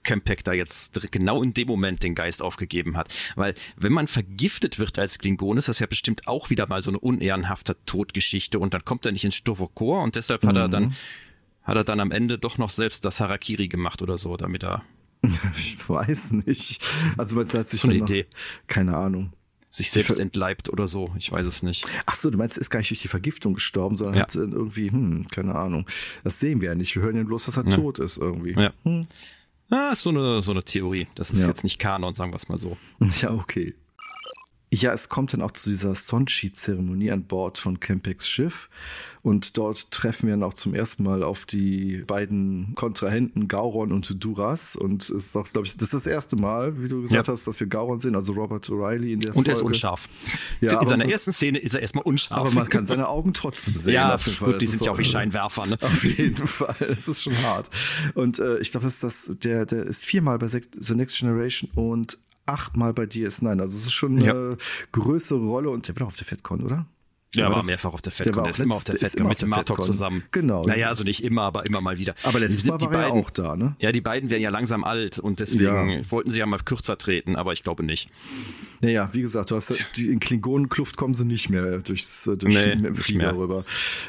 Campek da jetzt genau in dem Moment den Geist aufgegeben hat. Weil wenn man vergiftet wird als Klingon, ist das ja bestimmt auch wieder mal so eine unehrenhafte Todgeschichte und dann kommt er nicht ins Styropor und deshalb hat mhm. er dann hat er dann am Ende doch noch selbst das Harakiri gemacht oder so, damit er... Ich weiß nicht. Also man hat sich so eine noch, Idee. Keine Ahnung. Sich selbst entleibt oder so, ich weiß es nicht. Ach so, du meinst, er ist gar nicht durch die Vergiftung gestorben, sondern ja. hat irgendwie, hm, keine Ahnung. Das sehen wir ja nicht. Wir hören ja bloß, dass er ja. tot ist irgendwie. Ja. Hm. Ah, ist so eine, so eine Theorie. Das ist ja. jetzt nicht Kanon, sagen wir es mal so. Ja, okay. Ja, es kommt dann auch zu dieser Sonchi-Zeremonie an Bord von Campeks Schiff. Und dort treffen wir dann auch zum ersten Mal auf die beiden Kontrahenten Gowron und Duras. Und es ist auch, glaube ich, das ist das erste Mal, wie du gesagt ja. hast, dass wir Gowron sehen, also Robert O'Reilly in der und Folge. Und er ist unscharf. Ja, in seiner ersten Szene ist er erstmal unscharf. Aber man kann seine Augen trotzdem sehen. Ja, auf jeden Fall. Gut, die sind ja auch wie Scheinwerfer. Ne? Auf jeden Fall, es ist schon hart. Und äh, ich glaube, das ist das, der, der ist viermal bei The Next Generation und achtmal bei D S neun. Also es ist schon eine ja. größere Rolle und der war doch auf der FedCon, oder? Ja, war, war mehrfach auf der FedCon. Der, der ist immer auf der FedCon mit dem Martok zusammen. Genau. Naja, also nicht immer, aber immer mal wieder. Aber letztes Mal war er auch da, ne? Ja, die beiden werden ja langsam alt und deswegen ja. wollten sie ja mal kürzer treten, aber ich glaube nicht. Naja, wie gesagt, du hast die, in Klingonenkluft kommen sie nicht mehr durchs, durch nee, mit dem Flieger rüber.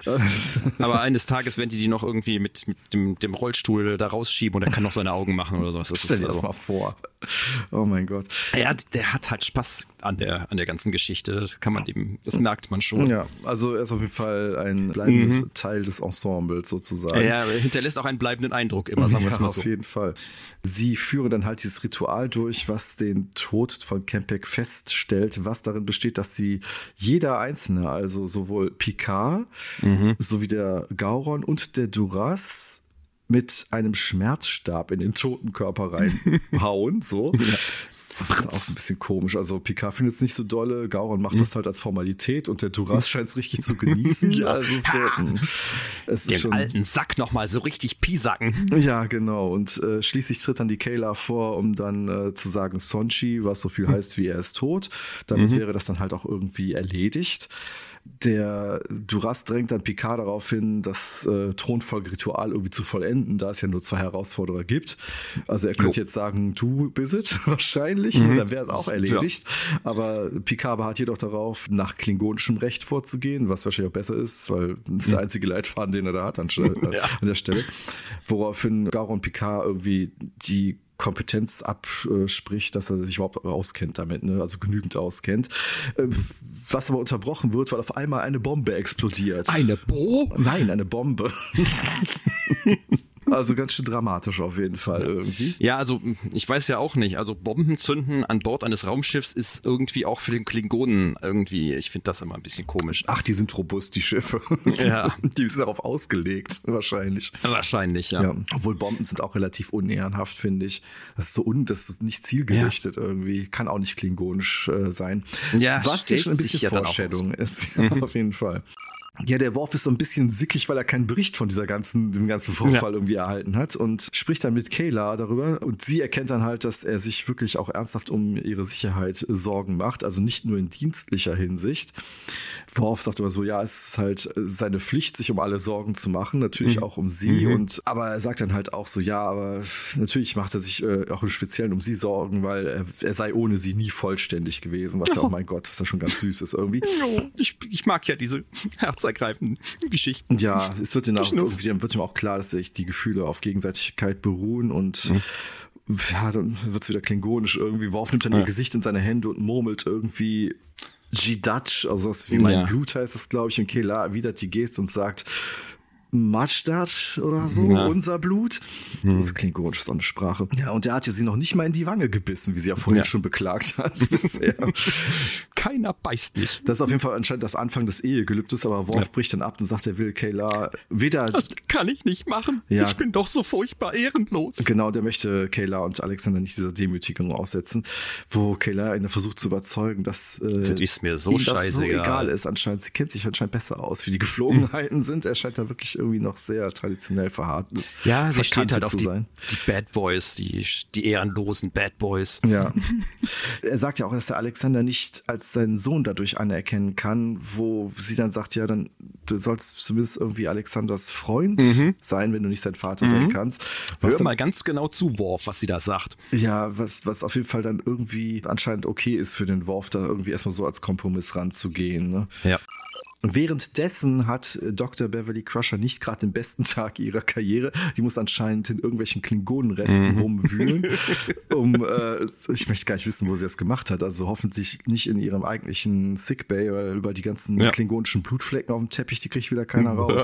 Aber eines Tages werden die die noch irgendwie mit, mit dem, dem Rollstuhl da rausschieben und er kann noch seine Augen machen oder sowas. Das Stell dir also, das mal vor. Oh mein Gott. Ja, der hat halt Spaß an der, an der ganzen Geschichte. Das kann man eben, das merkt man schon. Ja, also er ist auf jeden Fall ein bleibendes mhm. Teil des Ensembles sozusagen. Ja, er hinterlässt auch einen bleibenden Eindruck immer, sagen wir es ja, mal so. Auf jeden Fall. Sie führen dann halt dieses Ritual durch, was den Tod von Campek feststellt, was darin besteht, dass sie jeder Einzelne, also sowohl Picard, mhm. sowie der Gowron und der Duras mit einem Schmerzstab in den toten Körper reinhauen, so. Ja. Das ist auch ein bisschen komisch. Also Picard findet es nicht so dolle, Gowron macht das halt als Formalität und der Duras scheint es richtig zu genießen. Ja. Also es ist so, es ist den schon, alten Sack nochmal so richtig piesacken. Ja, genau. Und äh, schließlich tritt dann die Kayla vor, um dann äh, zu sagen Sonchi, was so viel heißt wie er ist tot. Damit mhm. wäre das dann halt auch irgendwie erledigt. Der Duras drängt dann Picard darauf hin, das äh, Thronfolgeritual irgendwie zu vollenden, da es ja nur zwei Herausforderer gibt. Also er könnte jo. jetzt sagen, du bist es wahrscheinlich, mhm. dann wäre es auch erledigt. Ja. Aber Picard beharrt jedoch darauf, nach klingonischem Recht vorzugehen, was wahrscheinlich auch besser ist, weil das ist der einzige Leitfaden, den er da hat an, ja. an der Stelle. Woraufhin Gowron Picard irgendwie die Kompetenz abspricht, dass er sich überhaupt auskennt damit, ne? Also genügend auskennt. Was aber unterbrochen wird, weil auf einmal eine Bombe explodiert. Eine Bombe? Nein, eine Bombe. Also ganz schön dramatisch auf jeden Fall irgendwie. Ja, also ich weiß ja auch nicht. Also Bomben zünden an Bord eines Raumschiffs ist irgendwie auch für den Klingonen irgendwie, ich finde das immer ein bisschen komisch. Ach, die sind robust, die Schiffe. Ja. Die sind darauf ausgelegt, wahrscheinlich. Wahrscheinlich, ja. ja. Obwohl Bomben sind auch relativ unehrenhaft, finde ich. Das ist so un, das ist nicht zielgerichtet ja. irgendwie. Kann auch nicht klingonisch äh, sein. Ja, was hier schon ein bisschen Vorstellung ist. Mhm. Auf jeden Fall. Ja, der Worf ist so ein bisschen sickig, weil er keinen Bericht von dieser ganzen, dem ganzen Vorfall ja. irgendwie erhalten hat und spricht dann mit Kayla darüber und sie erkennt dann halt, dass er sich wirklich auch ernsthaft um ihre Sicherheit Sorgen macht, also nicht nur in dienstlicher Hinsicht. Worf sagt aber so, ja, es ist halt seine Pflicht, sich um alle Sorgen zu machen, natürlich mhm. auch um sie mhm. und, aber er sagt dann halt auch so, ja, aber natürlich macht er sich äh, auch im Speziellen um sie Sorgen, weil er, er sei ohne sie nie vollständig gewesen, was ja, oh mein Gott, was ja schon ganz süß ist irgendwie. Ich, ich mag ja diese Herz ergreifenden Geschichten. Ja, es wird ihm auch, wird ihm auch klar, dass sich die Gefühle auf Gegenseitigkeit beruhen und mhm. ja, dann wird es wieder klingonisch irgendwie. Worf nimmt dann ja. ihr Gesicht in seine Hände und murmelt irgendwie G-Dutch, also was wie mein ja. Blut heißt das, glaube ich, und Kayla erwidert die Geste und sagt Matschdatsch oder so, ja. unser Blut. Hm. Das klingt komisch, so eine Sprache. Ja, und er hat ja sie noch nicht mal in die Wange gebissen, wie sie ja vorhin ja. schon beklagt hat bisher. Keiner beißt nicht. Das ist auf jeden Fall anscheinend das Anfang des Ehegelübdes, aber Worf ja. bricht dann ab und sagt, er will Kayla weder... Das kann ich nicht machen. Ja. Ich bin doch so furchtbar ehrenlos. Genau, der möchte Kayla und Alexander nicht dieser Demütigung aussetzen, wo Kayla ihn versucht zu überzeugen, dass äh, das ist mir so scheißegal. so egal ist anscheinend. Sie kennt sich anscheinend besser aus, wie die Geflogenheiten sind. Er scheint da wirklich irgendwie noch sehr traditionell verharrt. Ja, sie steht halt auf die, die Bad Boys, die, die ehrenlosen Bad Boys. Ja. Er sagt ja auch, dass der Alexander nicht als seinen Sohn dadurch anerkennen kann, wo sie dann sagt, ja, dann du sollst zumindest irgendwie Alexanders Freund mhm. sein, wenn du nicht sein Vater mhm. sein kannst. Was Hör dann, mal ganz genau zu, Worf, was sie da sagt. Ja, was, was auf jeden Fall dann irgendwie anscheinend okay ist für den Worf, da irgendwie erstmal so als Kompromiss ranzugehen. Ne? Ja. Währenddessen hat Doktor Beverly Crusher nicht gerade den besten Tag ihrer Karriere. Die muss anscheinend in irgendwelchen Klingonenresten mhm. rumwühlen. Um, äh, ich möchte gar nicht wissen, wo sie das gemacht hat. Also hoffentlich nicht in ihrem eigentlichen Sickbay, weil über die ganzen ja. klingonischen Blutflecken auf dem Teppich, die kriegt wieder keiner raus.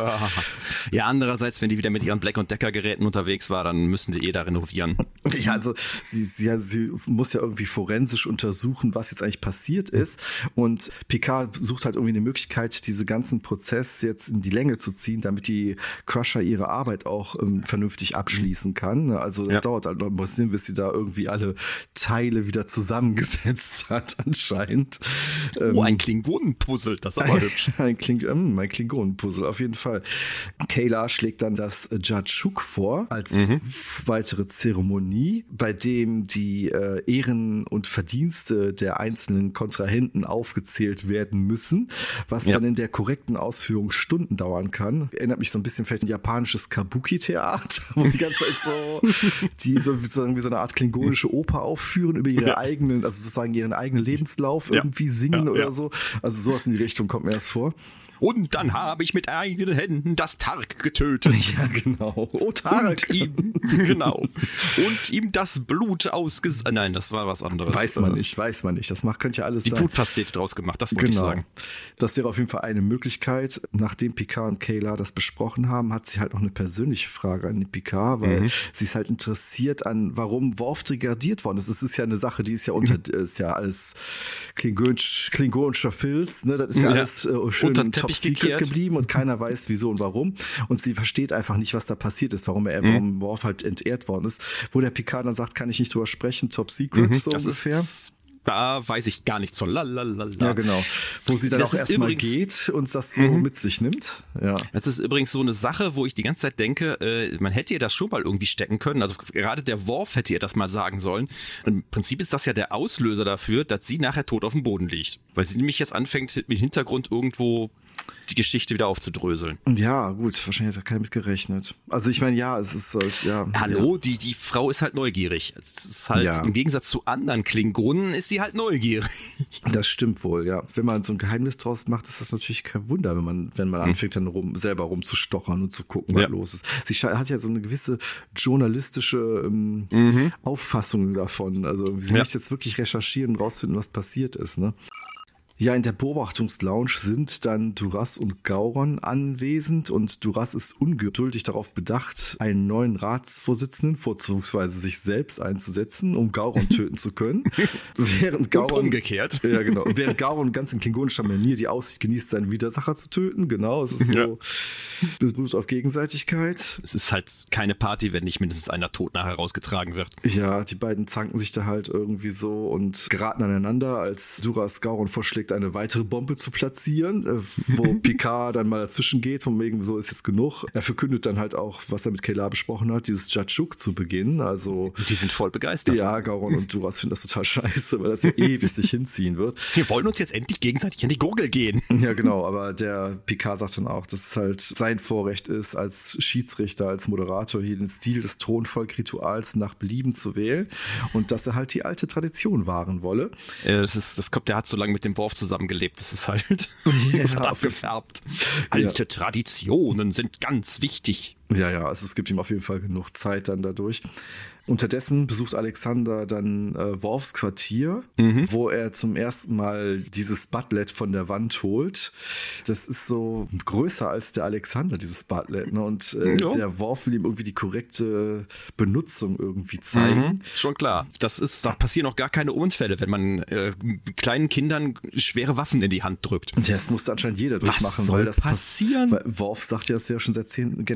Ja, andererseits, wenn die wieder mit ihren Black- und Decker-Geräten unterwegs war, dann müssen die eh da renovieren. Ja, also sie, sie, ja, sie muss ja irgendwie forensisch untersuchen, was jetzt eigentlich passiert ist. Und Picard sucht halt irgendwie eine Möglichkeit, diese ganzen Prozess jetzt in die Länge zu ziehen, damit die Crusher ihre Arbeit auch ähm, vernünftig abschließen kann. Also das ja. dauert halt noch ein bisschen, bis sie da irgendwie alle Teile wieder zusammengesetzt hat anscheinend. Oh, ähm, ein Klingonenpuzzle, das ist aber hübsch. Ein, Kling, ähm, ein Klingonenpuzzle, auf jeden Fall. Kayla schlägt dann das Jadschuk vor als mhm. weitere Zeremonie, bei dem die äh, Ehren und Verdienste der einzelnen Kontrahenten aufgezählt werden müssen, was ja. dann in der korrekten Ausführung Stunden dauern kann. Erinnert mich so ein bisschen vielleicht an ein japanisches Kabuki-Theater, wo die ganze Zeit so, die so sozusagen wie so eine Art klingonische Oper aufführen, über ihre ja. eigenen, also sozusagen ihren eigenen Lebenslauf ja. irgendwie singen ja, oder ja. so. Also sowas in die Richtung kommt mir das vor. Und dann habe ich mit eigenen Händen das Tark getötet. Ja, genau. Oh, Tark. Und ihm, genau. Und ihm das Blut ausges... Nein, das war was anderes. Weiß man nicht, weiß man nicht. Das macht, könnte ja alles Die sein. Die Blutpastete draus gemacht, das wollte genau. ich sagen. Das wäre auf jeden Fall eine Möglichkeit. Nachdem Picard und Kayla das besprochen haben, hat sie halt noch eine persönliche Frage an den Picard, weil mhm. sie ist halt interessiert an, warum Worf degradiert worden ist. Das ist ja eine Sache, die ist ja unter, mhm. ist ja alles klingonisch, klingonischer Filz, ne? Das ist ja, ja. alles äh, schön top secret geblieben und keiner weiß wieso und warum und sie versteht einfach nicht, was da passiert ist, warum er, mhm. warum Worf halt entehrt worden ist, wo der Picard dann sagt, kann ich nicht drüber sprechen, top secret, mhm. so das ungefähr. Ist, da weiß ich gar nichts von. Lalalala. Ja, genau. Wo sie dann das auch erstmal geht und das so mhm. mit sich nimmt. Ja. Das ist übrigens so eine Sache, wo ich die ganze Zeit denke, äh, man hätte ihr das schon mal irgendwie stecken können. Also gerade der Worf hätte ihr das mal sagen sollen. Und im Prinzip ist das ja der Auslöser dafür, dass sie nachher tot auf dem Boden liegt. Weil sie nämlich jetzt anfängt, im Hintergrund irgendwo die Geschichte wieder aufzudröseln. Ja, gut, wahrscheinlich hat da keiner mit gerechnet. Also ich meine, ja, es ist halt, ja. Hallo, ja. Die, die Frau ist halt neugierig. Es ist halt, ja. im Gegensatz zu anderen Klingonen ist sie halt neugierig. Das stimmt wohl, ja. Wenn man so ein Geheimnis draus macht, ist das natürlich kein Wunder, wenn man, wenn man hm. anfängt, dann rum, selber rumzustochern und zu gucken, was ja. los ist. Sie hat ja so eine gewisse journalistische ähm, mhm. Auffassung davon. Also sie ja. möchte jetzt wirklich recherchieren und rausfinden, was passiert ist, ne? Ja, in der Beobachtungslounge sind dann Duras und Gowron anwesend und Duras ist ungeduldig darauf bedacht, einen neuen Ratsvorsitzenden, vorzugsweise sich selbst einzusetzen, um Gowron töten zu können. Während Gowron, und umgekehrt. Ja, genau. Während Gowron ganz in klingonischer Manier die Aussicht genießt, seinen Widersacher zu töten. Genau, es ist so ja. beruht auf Gegenseitigkeit. Es ist halt keine Party, wenn nicht mindestens einer tot nachher rausgetragen wird. Ja, die beiden zanken sich da halt irgendwie so und geraten aneinander, als Duras Gowron vorschlägt, eine weitere Bombe zu platzieren, wo Picard dann mal dazwischen geht, von wegen, so ist jetzt genug. Er verkündet dann halt auch, was er mit Kayla besprochen hat, dieses Jadschuk zu beginnen. Also die sind voll begeistert. Ja, Gowron und Duras finden das total scheiße, weil das ja ewig sich hinziehen wird. Wir wollen uns jetzt endlich gegenseitig an die Gurgel gehen. Ja, genau, aber der Picard sagt dann auch, dass es halt sein Vorrecht ist, als Schiedsrichter, als Moderator hier den Stil des Thronfolgrituals nach Belieben zu wählen und dass er halt die alte Tradition wahren wolle. Ja, das ist, das kommt, der hat so lange mit dem Worf zusammengelebt, das ist halt ja, das hat abgefärbt. Alte ja. Traditionen sind ganz wichtig. Ja, ja, also es gibt ihm auf jeden Fall genug Zeit dann dadurch. Unterdessen besucht Alexander dann äh, Worfs Quartier, mhm. wo er zum ersten Mal dieses Butlet von der Wand holt. Das ist so größer als der Alexander, dieses Butlet. Ne? Und äh, ja. der Worf will ihm irgendwie die korrekte Benutzung irgendwie zeigen. Mhm. Schon klar. Das ist, da passieren auch gar keine Unfälle, wenn man äh, kleinen Kindern schwere Waffen in die Hand drückt. Das musste anscheinend jeder durchmachen. Was soll weil das passieren? Weil Worf sagt ja, das wäre schon seit zehn Generationen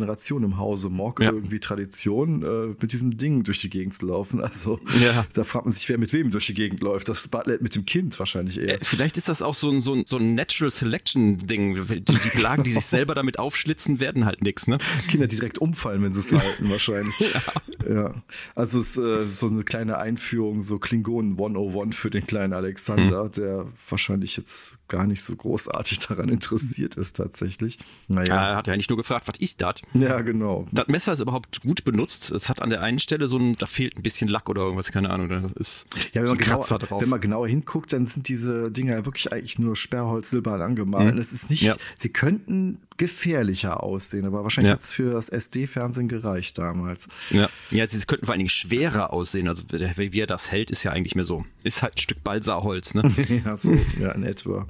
im Hause Mork ja. irgendwie Tradition, äh, mit diesem Ding durch die Gegend zu laufen. Also ja. da fragt man sich, wer mit wem durch die Gegend läuft. Das Bartlett mit dem Kind wahrscheinlich eher. Äh, vielleicht ist das auch so ein, so ein, so ein Natural Selection-Ding. Die, die Plagen, die sich selber damit aufschlitzen, werden halt nix, ne? Kinder, die direkt umfallen, wenn sie es halten, wahrscheinlich. Ja. ja. Also es ist äh, so eine kleine Einführung, so Klingonen hundertundeins für den kleinen Alexander, mhm. der wahrscheinlich jetzt gar nicht so großartig daran interessiert ist, tatsächlich. Naja. Er hat ja nicht nur gefragt, was ist das? Ja, genau. Das Messer ist überhaupt gut benutzt. Es hat an der einen Stelle so ein, da fehlt ein bisschen Lack oder irgendwas, keine Ahnung. Das ist ja, wenn, so man genau, drauf. wenn man genauer hinguckt, dann sind diese Dinger ja wirklich eigentlich nur Sperrholz silbern angemalt. Mhm. Es ist nicht, ja. sie könnten gefährlicher aussehen, aber wahrscheinlich ja. hat es für das S D-Fernsehen gereicht damals. Ja. ja, sie könnten vor allen Dingen schwerer aussehen. Also wie er das hält, ist ja eigentlich mehr so. Ist halt ein Stück Balsaholz, ne? ja, so, ja, in etwa.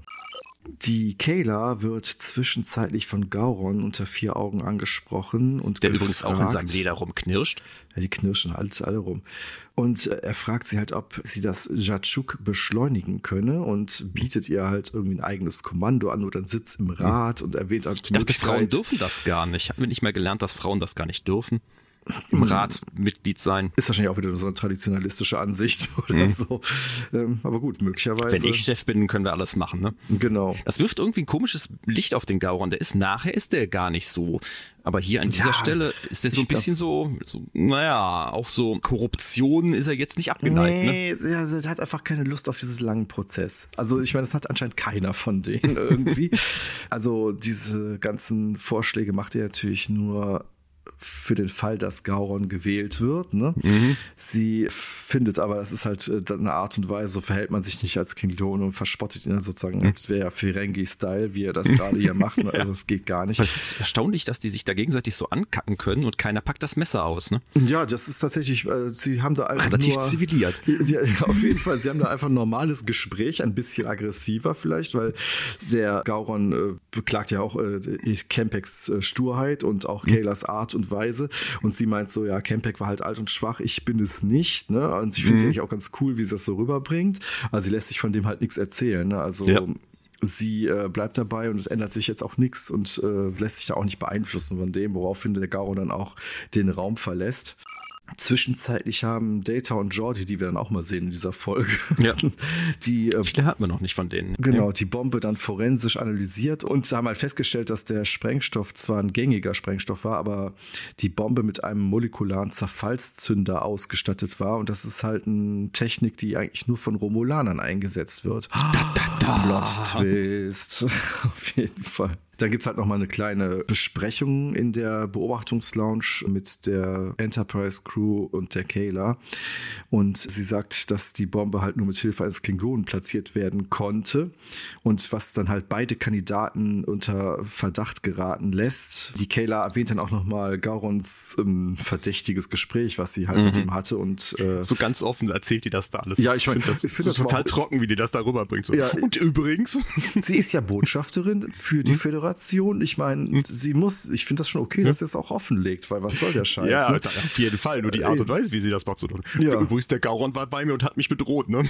Die Kayla wird zwischenzeitlich von Gowron unter vier Augen angesprochen und der gefragt, übrigens auch in seinem Leder rumknirscht. Ja, die knirschen halt alle rum. Und er fragt sie halt, ob sie das Jatschuk beschleunigen könne und bietet ihr halt irgendwie ein eigenes Kommando an oder einen Sitz im Rat und erwähnt halt ich dachte, Frauen dürfen das gar nicht. Haben wir nicht mal gelernt, dass Frauen das gar nicht dürfen? Im Rat Mitglied sein. Ist wahrscheinlich auch wieder so eine traditionalistische Ansicht oder mhm. so. Ähm, aber gut, möglicherweise. Wenn ich Chef bin, können wir alles machen, ne? Genau. Das wirft irgendwie ein komisches Licht auf den Gowron. Der ist nachher ist der gar nicht so. Aber hier an dieser ja, Stelle ist der so ein bisschen glaub, so, so, naja, auch so Korruption ist er jetzt nicht abgeneigt. Nee, ne? er, er hat einfach keine Lust auf diesen langen Prozess. Also ich meine, das hat anscheinend keiner von denen irgendwie. Also diese ganzen Vorschläge macht er natürlich nur für den Fall, dass Gowron gewählt wird. Ne? Mhm. Sie findet aber, das ist halt eine Art und Weise, so verhält man sich nicht als Klingone und verspottet ihn dann sozusagen, mhm. als wäre Ferengi-Style, wie er das gerade hier macht. Ne? Also es ja. geht gar nicht. Es ist erstaunlich, dass die sich da gegenseitig so ankacken können und keiner packt das Messer aus. Ne? Ja, das ist tatsächlich, äh, sie haben da einfach relativ nur, ziviliert. Sie, auf jeden Fall, sie haben da einfach ein normales Gespräch, ein bisschen aggressiver vielleicht, weil der Gowron äh, beklagt ja auch äh, Kempeks äh, Sturheit und auch mhm. Kaylas Art und Weise. Und sie meint so, ja, Kempek war halt alt und schwach, ich bin es nicht. Ne? Und sie findet es mhm. eigentlich auch ganz cool, wie sie das so rüberbringt. Also sie lässt sich von dem halt nichts erzählen. Ne? Also ja. sie äh, bleibt dabei und es ändert sich jetzt auch nichts und äh, lässt sich da auch nicht beeinflussen von dem, woraufhin der Gowron dann auch den Raum verlässt. Zwischenzeitlich haben Data und Geordi, die wir dann auch mal sehen in dieser Folge, ja. die äh, viele hatten wir noch nicht von denen. Genau, die Bombe dann forensisch analysiert und haben halt festgestellt, dass der Sprengstoff zwar ein gängiger Sprengstoff war, aber die Bombe mit einem molekularen Zerfallszünder ausgestattet war und das ist halt eine Technik, die eigentlich nur von Romulanern eingesetzt wird. Da, da, da. Plot-Twist, auf jeden Fall. Dann gibt's halt nochmal eine kleine Besprechung in der Beobachtungslounge mit der Enterprise-Crew und der Kayla. Und sie sagt, dass die Bombe halt nur mit Hilfe eines Klingonen platziert werden konnte. Und was dann halt beide Kandidaten unter Verdacht geraten lässt. Die Kayla erwähnt dann auch nochmal Gowrons ähm, verdächtiges Gespräch, was sie halt mhm. mit ihm hatte. Und äh, so ganz offen erzählt die das da alles. Ja, ich meine, ich finde das, ich find das, das total auch trocken, wie die das da rüberbringt. So. Ja, und übrigens. Sie ist ja Botschafterin für die mhm. Föderation. Ich meine, sie muss, ich finde das schon okay, dass sie es auch offenlegt, weil was soll der Scheiß? Ja, ne? auf jeden Fall, nur die Art und Weise, wie sie das macht. So. Ja. Übrigens, der Gowron war bei mir und hat mich bedroht, ne?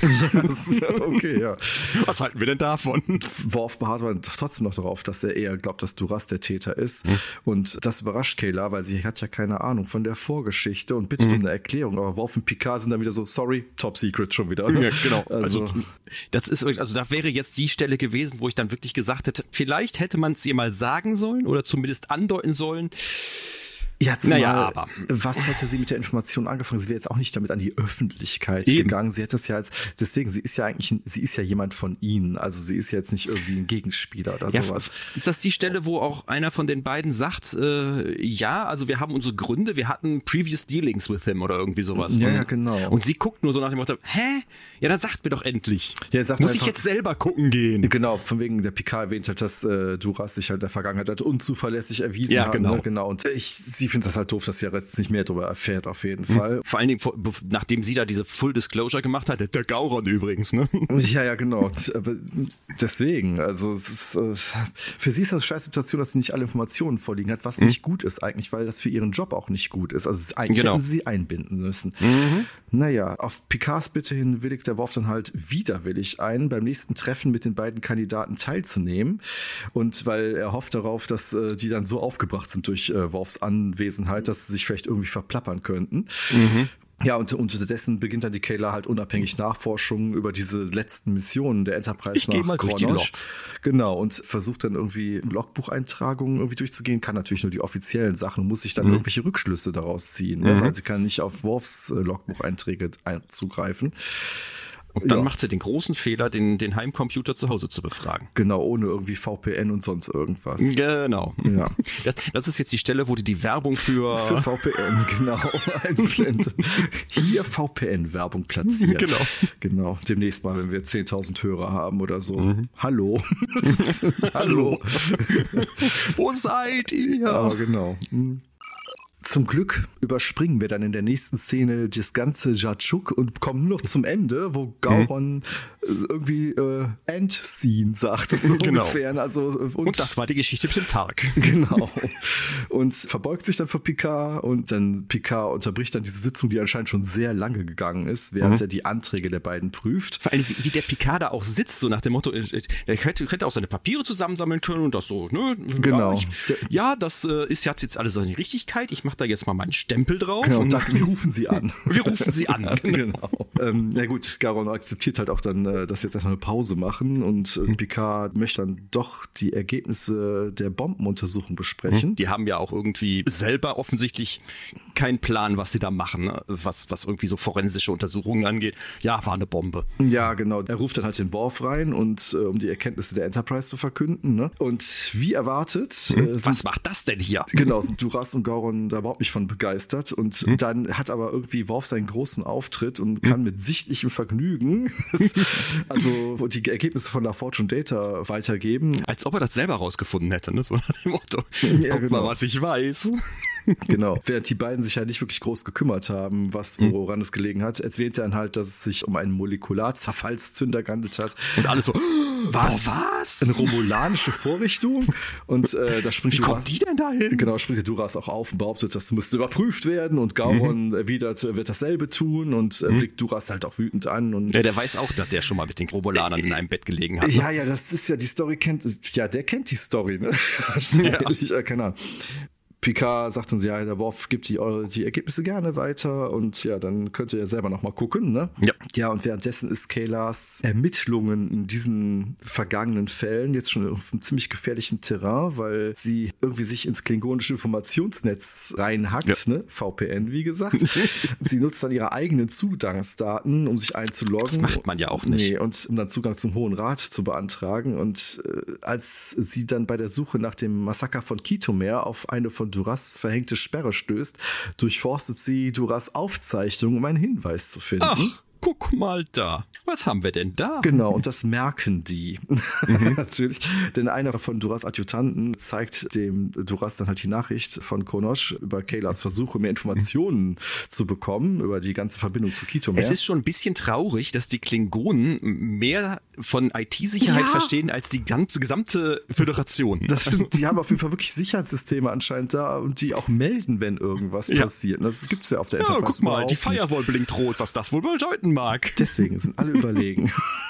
Okay, ja. Was halten wir denn davon? Worf beharrt aber trotzdem noch darauf, dass er eher glaubt, dass Duras der Täter ist. Mhm. Und das überrascht Kayla, weil sie hat ja keine Ahnung von der Vorgeschichte und bittet mhm. um eine Erklärung. Aber Worf und Picard sind dann wieder so, sorry, top secret schon wieder. Ja, genau. Also, also das ist, also da wäre jetzt die Stelle gewesen, wo ich dann wirklich gesagt hätte, vielleicht hätte man es ihr mal sagen sollen oder zumindest andeuten sollen. Ja, zumal, naja, aber was hätte sie mit der Information angefangen? Sie wäre jetzt auch nicht damit an die Öffentlichkeit Eben. gegangen. Sie hätte es ja als, deswegen, sie ist ja eigentlich, sie ist ja jemand von ihnen. Also sie ist ja jetzt nicht irgendwie ein Gegenspieler oder ja, sowas. Ist das die Stelle, wo auch einer von den beiden sagt, äh, ja, also wir haben unsere Gründe, wir hatten previous dealings with him oder irgendwie sowas. Ja, und, ja, genau. Und sie guckt nur so nach dem Motto, hä? Ja, dann sagt mir doch endlich. Ja, sagt Muss einfach, ich jetzt selber gucken gehen? Genau, von wegen der Picard erwähnt hat, dass äh, Duras sich halt in der Vergangenheit halt unzuverlässig erwiesen ja, hat. Genau. Ne? Genau. Und ich, sie findet das halt doof, dass sie ja jetzt nicht mehr darüber erfährt, auf jeden Fall. Vor allen Dingen, nachdem sie da diese Full Disclosure gemacht hat, der Gowron übrigens, ne? Ja, ja, genau. Aber deswegen, also es ist, äh, für sie ist das eine scheiß Situation, dass sie nicht alle Informationen vorliegen hat, was mhm. nicht gut ist eigentlich, weil das für ihren Job auch nicht gut ist. Also eigentlich genau. hätten sie sie einbinden müssen. Mhm. Naja, auf Picards Bitte hin willigt der Worf dann halt widerwillig ein, beim nächsten Treffen mit den beiden Kandidaten teilzunehmen. Und weil er hofft darauf, dass äh, die dann so aufgebracht sind durch äh, Worfs An Anwesenheit, dass sie sich vielleicht irgendwie verplappern könnten. Mhm. Ja, und unterdessen beginnt dann die Kayla halt unabhängig Nachforschungen über diese letzten Missionen der Enterprise ich nach Kronos. Genau, und versucht dann irgendwie Logbucheintragungen irgendwie durchzugehen, kann natürlich nur die offiziellen Sachen und muss sich dann mhm. irgendwelche Rückschlüsse daraus ziehen, mhm. ne, weil sie kann nicht auf Worfs Logbucheinträge zugreifen. Und dann ja. macht sie den großen Fehler, den, den Heimcomputer zu Hause zu befragen. Genau, ohne irgendwie V P N und sonst irgendwas. Genau. Ja. Das, das ist jetzt die Stelle, wo die die Werbung für... Für V P N, genau. Einblende. Hier V P N-Werbung platziert. Genau. Genau. Demnächst mal, wenn wir zehntausend Hörer haben oder so. Mhm. Hallo. Hallo. Wo seid ihr? Ja, genau. Mhm. Zum Glück überspringen wir dann in der nächsten Szene das ganze Jatschuk und kommen nur noch zum Ende, wo Gowron mhm. irgendwie äh, End-Scene sagt, so genau. ungefähr. Also, und, und das war die Geschichte mit dem Tag. Genau. Und verbeugt sich dann vor Picard und dann Picard unterbricht dann diese Sitzung, die anscheinend schon sehr lange gegangen ist, während mhm. er die Anträge der beiden prüft. Vor allem, wie, wie der Picard da auch sitzt, so nach dem Motto, er hätte, hätte auch seine Papiere zusammensammeln können und das so, ne? Genau. Ja, ich, ja das äh, ist jetzt, jetzt alles seine Richtigkeit, ich mache da jetzt mal meinen Stempel drauf. Genau, und sagt, wir rufen sie an. Wir rufen sie an. Genau. Ähm, ja gut, Gowron akzeptiert halt auch dann, dass sie jetzt erstmal eine Pause machen und äh, Picard möchte dann doch die Ergebnisse der Bombenuntersuchung besprechen. Die haben ja auch irgendwie selber offensichtlich keinen Plan, was sie da machen, ne? was, was irgendwie so forensische Untersuchungen angeht. Ja, war eine Bombe. Ja, genau. Er ruft dann halt den Worf rein, und äh, um die Erkenntnisse der Enterprise zu verkünden. Ne? Und wie erwartet... Hm. Äh, sind, was macht das denn hier? Genau, sind Duras und Gowron da überhaupt nicht von begeistert. Und hm. dann hat aber irgendwie Worf seinen großen Auftritt und kann hm. mit sichtlichem Vergnügen also die Ergebnisse von La Fortune Data weitergeben. Als ob er das selber rausgefunden hätte, ne? So nach dem Motto. Ja, Guck genau. mal, was ich weiß. Genau. Während die beiden sich halt nicht wirklich groß gekümmert haben, was woran mhm. es gelegen hat, erwähnt er dann halt, dass es sich um einen Molekularzerfallszünder gehandelt hat. Und alles so, was? Boah, was? Eine romulanische Vorrichtung? Und äh, da springt Wie Duras, kommt die denn dahin? Genau, springt der Duras auch auf und behauptet, das müsste überprüft werden, und Gowron mhm. erwidert, wird dasselbe tun, und äh, blickt Duras halt auch wütend an. Und ja, der weiß auch, dass der schon mal mit den Romulanern in einem Bett gelegen hat. Ne? Ja, ja, das ist ja, die Story kennt, ja, der kennt die Story, ne? Ja. Keine Ahnung. Picard sagt dann, ja, der Worf gibt die, die Ergebnisse gerne weiter, und ja, dann könnt ihr ja selber nochmal gucken, ne? Ja. Ja, und währenddessen ist Kaylas Ermittlungen in diesen vergangenen Fällen jetzt schon auf einem ziemlich gefährlichen Terrain, weil sie irgendwie sich ins klingonische Informationsnetz reinhackt, ja. ne? V P N, wie gesagt. Sie nutzt dann ihre eigenen Zugangsdaten, um sich einzuloggen. Das macht man ja auch nicht. Nee, und um dann Zugang zum Hohen Rat zu beantragen. Und äh, als sie dann bei der Suche nach dem Massaker von Kitomer auf eine von Duras verhängte Sperre stößt, durchforstet sie Duras Aufzeichnung, um einen Hinweis zu finden. Ach, guck mal da. Was haben wir denn da? Genau, und das merken die. Mhm. Natürlich, denn einer von Duras Adjutanten zeigt dem Duras dann halt die Nachricht von Kronos über Kaylas Versuche, mehr Informationen mhm. zu bekommen über die ganze Verbindung zu Kitomer. Es ist schon ein bisschen traurig, dass die Klingonen mehr von I T-Sicherheit ja. verstehen als die ganze gesamte Föderation. Das stimmt, die haben auf jeden Fall wirklich Sicherheitssysteme anscheinend da, und die auch melden, wenn irgendwas ja. passiert. Das gibt's ja auf der Enterprise. Ja, guck mal, die Firewall nicht. Blinkt rot, was das wohl bedeuten mag. Deswegen sind alle überlegen.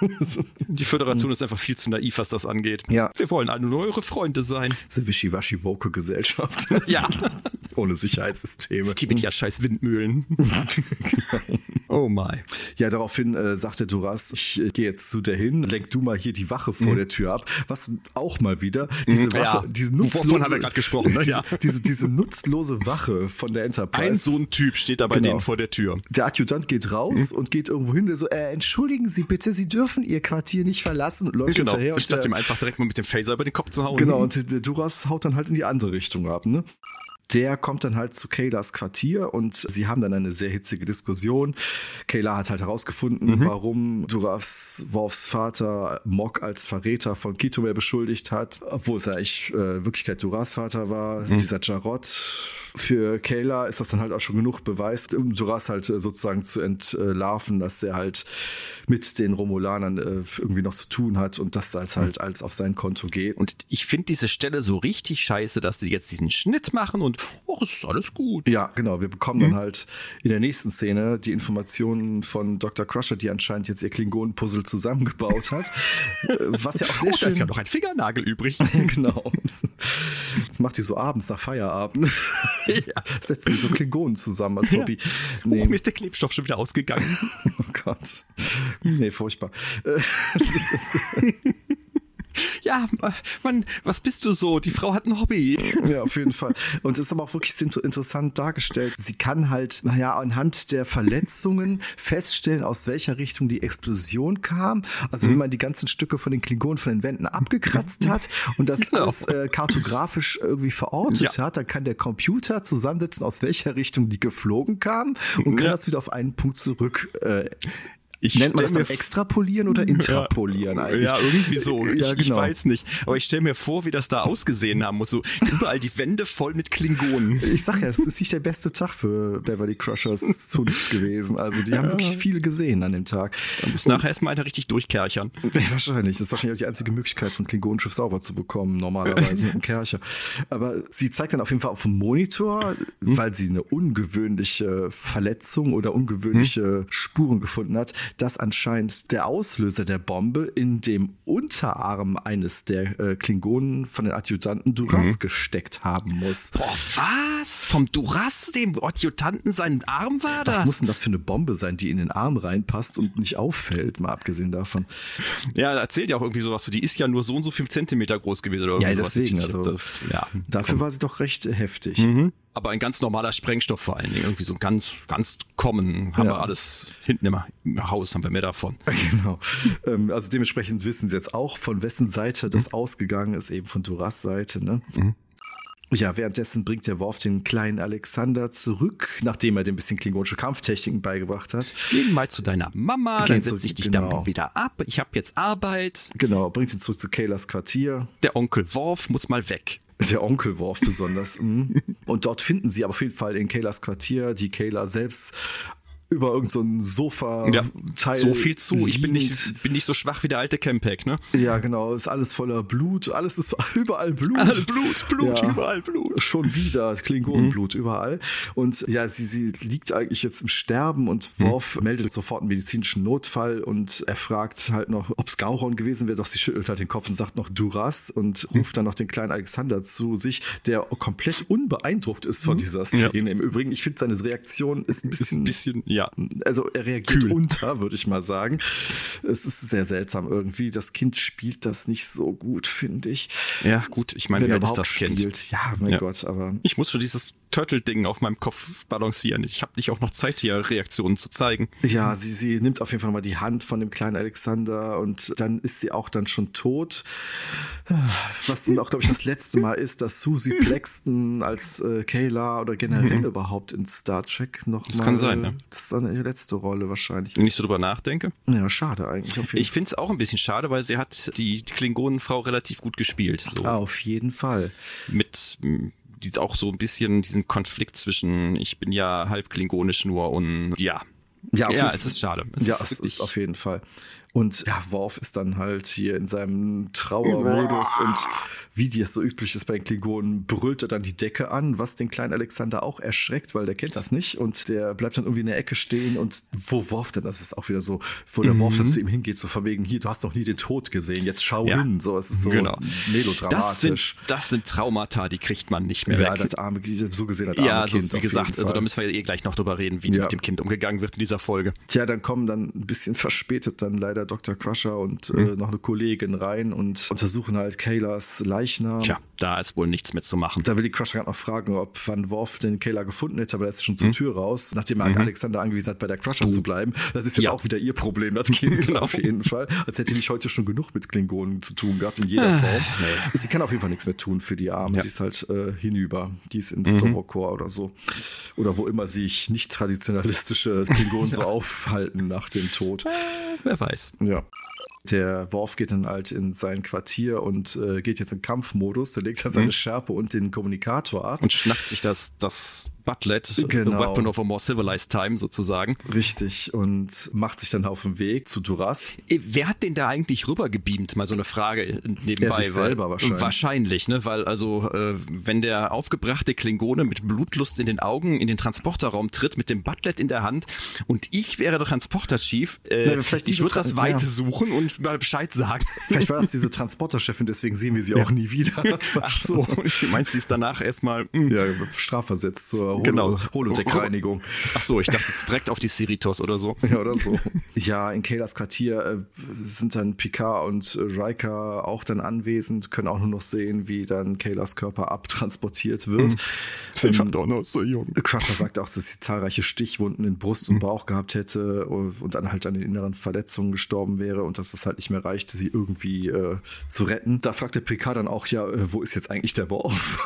Die Föderation ist einfach viel zu naiv, was das angeht. Ja. Wir wollen alle nur eure Freunde sein. Das ist eine Wischiwaschi-Woke-Gesellschaft. Ja. Ohne Sicherheitssysteme. Die mit ja scheiß Windmühlen. Oh my. Ja, daraufhin äh, sagt der Duras, ich äh, gehe jetzt zu der hin, lenk du mal hier die Wache vor mhm. der Tür ab. Was auch mal wieder, diese Wache, ja. diese nutzlose... Wovon haben wir gerade gesprochen, ne? diese, ja. diese, diese nutzlose Wache von der Enterprise. Ein so ein Typ steht da bei genau. denen vor der Tür. Der Adjutant geht raus mhm. und geht irgendwo hin, der so, äh, entschuldigen Sie bitte, Sie dürfen Ihr Quartier nicht verlassen. Und läuft genau. hinterher. Statt und ihm einfach direkt mal mit dem Phaser über den Kopf zu hauen. Genau, und der Duras haut dann halt in die andere Richtung ab, ne? Der kommt dann halt zu Kaylas Quartier, und sie haben dann eine sehr hitzige Diskussion. Kayla hat halt herausgefunden, mhm. warum Duras Worfs Vater Mok als Verräter von Kitomer beschuldigt hat, obwohl es ja eigentlich äh, Wirklichkeit Duras Vater war, mhm. dieser Jarod. Für Kayla ist das dann halt auch schon genug Beweis, um Duras halt äh, sozusagen zu entlarven, dass er halt mit den Romulanern äh, irgendwie noch zu tun hat, und das als halt als auf sein Konto geht. Und ich finde diese Stelle so richtig scheiße, dass die jetzt diesen Schnitt machen und oh, es ist alles gut. Ja, genau. Wir bekommen mhm. dann halt in der nächsten Szene die Informationen von Doktor Crusher, die anscheinend jetzt ihr Klingonen-Puzzle zusammengebaut hat. Was ja auch sehr oh, schön... da ist ja noch ein Fingernagel übrig. Genau. Das macht die so abends nach Feierabend. Ja. Setzt die so Klingonen zusammen als Hobby. Ja. Nee. Oh, mir ist der Klebstoff schon wieder ausgegangen. Oh Gott. Nee, furchtbar. Ja, Mann, was bist du so? Die Frau hat ein Hobby. Ja, auf jeden Fall. Und es ist aber auch wirklich interessant dargestellt. Sie kann halt, naja, anhand der Verletzungen feststellen, aus welcher Richtung die Explosion kam. Also, mhm. wie man die ganzen Stücke von den Klingonen von den Wänden abgekratzt hat und das genau. alles äh, kartografisch irgendwie verortet ja. hat, dann kann der Computer zusammensetzen, aus welcher Richtung die geflogen kamen und kann ja. das wieder auf einen Punkt zurück äh, Ich Nennt man das dann extrapolieren oder intrapolieren ja, eigentlich? Ja, irgendwie so. Ich, ja, genau. ich weiß nicht. Aber ich stelle mir vor, wie das da ausgesehen haben muss. So überall die Wände voll mit Klingonen. Ich sag ja, es ist nicht der beste Tag für Beverly Crushers Zunft gewesen. Also die haben wirklich viel gesehen an dem Tag. Dann muss nachher erstmal einer richtig durchkerchern. Wahrscheinlich. Das ist wahrscheinlich auch die einzige Möglichkeit, so ein Klingonenschiff sauber zu bekommen, normalerweise mit einem Kercher. Aber sie zeigt dann auf jeden Fall auf dem Monitor, hm. weil sie eine ungewöhnliche Verletzung oder ungewöhnliche hm. Spuren gefunden hat, dass anscheinend der Auslöser der Bombe in dem Unterarm eines der äh, Klingonen von den Adjutanten Duras mhm. gesteckt haben muss. Boah, was? Vom Duras, dem Adjutanten, seinen Arm war das? Was muss denn das für eine Bombe sein, die in den Arm reinpasst und nicht auffällt, mal abgesehen davon? Ja, erzählt ja auch irgendwie sowas. Die ist ja nur so und so viel Zentimeter groß gewesen. Oder ja, sowas. deswegen. Also, das, ja, dafür komm. war sie doch recht heftig. Mhm. Aber ein ganz normaler Sprengstoff vor allen Dingen. Irgendwie so ganz, ganz common. Haben ja. wir alles hinten im, im Haus, haben wir mehr davon. Genau. Also dementsprechend wissen sie jetzt auch, von wessen Seite das mhm. ausgegangen ist, eben von Duras Seite. Ne? Mhm. Ja, währenddessen bringt der Worf den kleinen Alexander zurück, nachdem er dem ein bisschen klingonische Kampftechniken beigebracht hat. Geh mal zu deiner Mama, Gehen dann setze ich dich genau. dann wieder ab. Ich habe jetzt Arbeit. Genau, bringt ihn zurück zu Kaylas Quartier. Der Onkel Worf muss mal weg. Der Onkel Worf besonders. Und dort finden sie aber auf jeden Fall in Kaylas Quartier, die Kayla selbst über irgend so ein Sofa-Teil. Ja, so viel zu. Ich bin nicht, bin nicht so schwach wie der alte Campack, ne? Ja, genau. Ist alles voller Blut. Alles ist überall Blut. Alles Blut, Blut, ja, überall Blut. Schon wieder Klingonenblut mhm. überall. Und ja, sie, sie liegt eigentlich jetzt im Sterben und Worf mhm. meldet sofort einen medizinischen Notfall und er fragt halt noch, ob es Gauron gewesen wäre. Doch sie schüttelt halt den Kopf und sagt noch Duras und mhm. ruft dann noch den kleinen Alexander zu sich, der komplett unbeeindruckt ist von dieser Szene. Ja. Im Übrigen, ich finde, seine Reaktion ist ein bisschen... Ist ein bisschen, ja. Also er reagiert Kühl. unter, würde ich mal sagen. Es ist sehr seltsam irgendwie. Das Kind spielt das nicht so gut, finde ich. Ja, gut. Ich meine, wenn er ist überhaupt das spielt. Kind. Ja, mein ja. Gott, aber... Ich muss schon dieses Turtle-Ding auf meinem Kopf balancieren. Ich habe nicht auch noch Zeit, hier Reaktionen zu zeigen. Ja, sie, sie nimmt auf jeden Fall mal die Hand von dem kleinen Alexander und dann ist sie auch dann schon tot. Was dann auch, glaube ich, das letzte Mal ist, dass Susie Plexton als äh, Kayla oder generell mhm. überhaupt in Star Trek noch das mal... Das kann sein, ne? Das ist dann ihre letzte Rolle wahrscheinlich. Wenn ich so drüber nachdenke. Ja, schade eigentlich. Auf jeden ich finde es auch ein bisschen schade, weil sie hat die Klingonenfrau relativ gut gespielt. So. Ah, auf jeden Fall. Mit... Die auch so ein bisschen diesen Konflikt zwischen, ich bin ja halb klingonisch nur und ja. Ja, ja es ist schade. Es ja, ist es ist auf jeden Fall. Und ja, Worf ist dann halt hier in seinem Trauermodus und wie die es so üblich ist bei den Klingonen, brüllt er dann die Decke an, was den kleinen Alexander auch erschreckt, weil der kennt das nicht und der bleibt dann irgendwie in der Ecke stehen und wo Worf denn, das ist auch wieder so, wo der mhm. Worf dann zu ihm hingeht, so von wegen, hier, du hast noch nie den Tod gesehen, jetzt schau ja. hin, so, es ist so genau. melodramatisch. Das sind, das sind Traumata, die kriegt man nicht mehr ja, weg. Ja, das arme, so gesehen, das arme ja, Kind. Ja, wie gesagt, also da müssen wir eh gleich noch drüber reden, wie ja. mit dem Kind umgegangen wird in dieser Folge. Tja, dann kommen dann ein bisschen verspätet dann leider Doktor Crusher und mhm. äh, noch eine Kollegin rein und untersuchen halt Kaylas Leichnam. Tja, da ist wohl nichts mehr zu machen. Da will die Crusher gerade noch fragen, ob Van Worf den Kayla gefunden hätte, aber er ist schon zur mhm. Tür raus, nachdem er mhm. Alexander angewiesen hat, bei der Crusher du. zu bleiben. Das ist jetzt ja. auch wieder ihr Problem, das Kind genau. auf jeden Fall. Als hätte die nicht heute schon genug mit Klingonen zu tun gehabt, in jeder Form. Nee. Sie kann auf jeden Fall nichts mehr tun für die Arme. Ja. Die ist halt äh, hinüber. Die ist in mhm. Stavropol oder so. Oder wo immer sich nicht traditionalistische Klingonen ja. so aufhalten nach dem Tod. Äh, wer weiß. Ja. Der Worf geht dann halt in sein Quartier und äh, geht jetzt in Kampfmodus. Der legt dann seine mhm. Schärpe und den Kommunikator ab. Und schnappt sich das, das Butlet, genau. The Weapon of a More Civilized Time sozusagen. Richtig, und macht sich dann auf den Weg zu Duras. Wer hat den da eigentlich rübergebeamt? Mal so eine Frage nebenbei. Er sich selber weil, wahrscheinlich. Wahrscheinlich, ne? Weil also, äh, wenn der aufgebrachte Klingone mit Blutlust in den Augen in den Transporterraum tritt, mit dem Butlet in der Hand und ich wäre der Transporter-Chief, äh, nee, ich würde das Weite ja. suchen und mal Bescheid sagen. Vielleicht war das diese Transporterchefin, deswegen sehen wir sie ja. auch nie wieder. Ach so, du meinst, sie ist danach erstmal mh. ja, strafversetzt zur Holo- genau. Holodeck-Reinigung. Ach so, ich dachte, es ist direkt auf die Cerritos oder so. Ja, oder so. Ja, in Kaylas Quartier äh, sind dann Picard und äh, Riker auch dann anwesend, können auch nur noch sehen, wie dann Kaylas Körper abtransportiert wird. Mhm. Sie war doch noch so jung. Crusher sagt auch, dass sie zahlreiche Stichwunden in Brust und Bauch gehabt hätte und dann halt an den inneren Verletzungen gestorben wäre und dass es halt nicht mehr reichte, sie irgendwie äh, zu retten. Da fragt der Picard dann auch, ja, äh, wo ist jetzt eigentlich der Worf?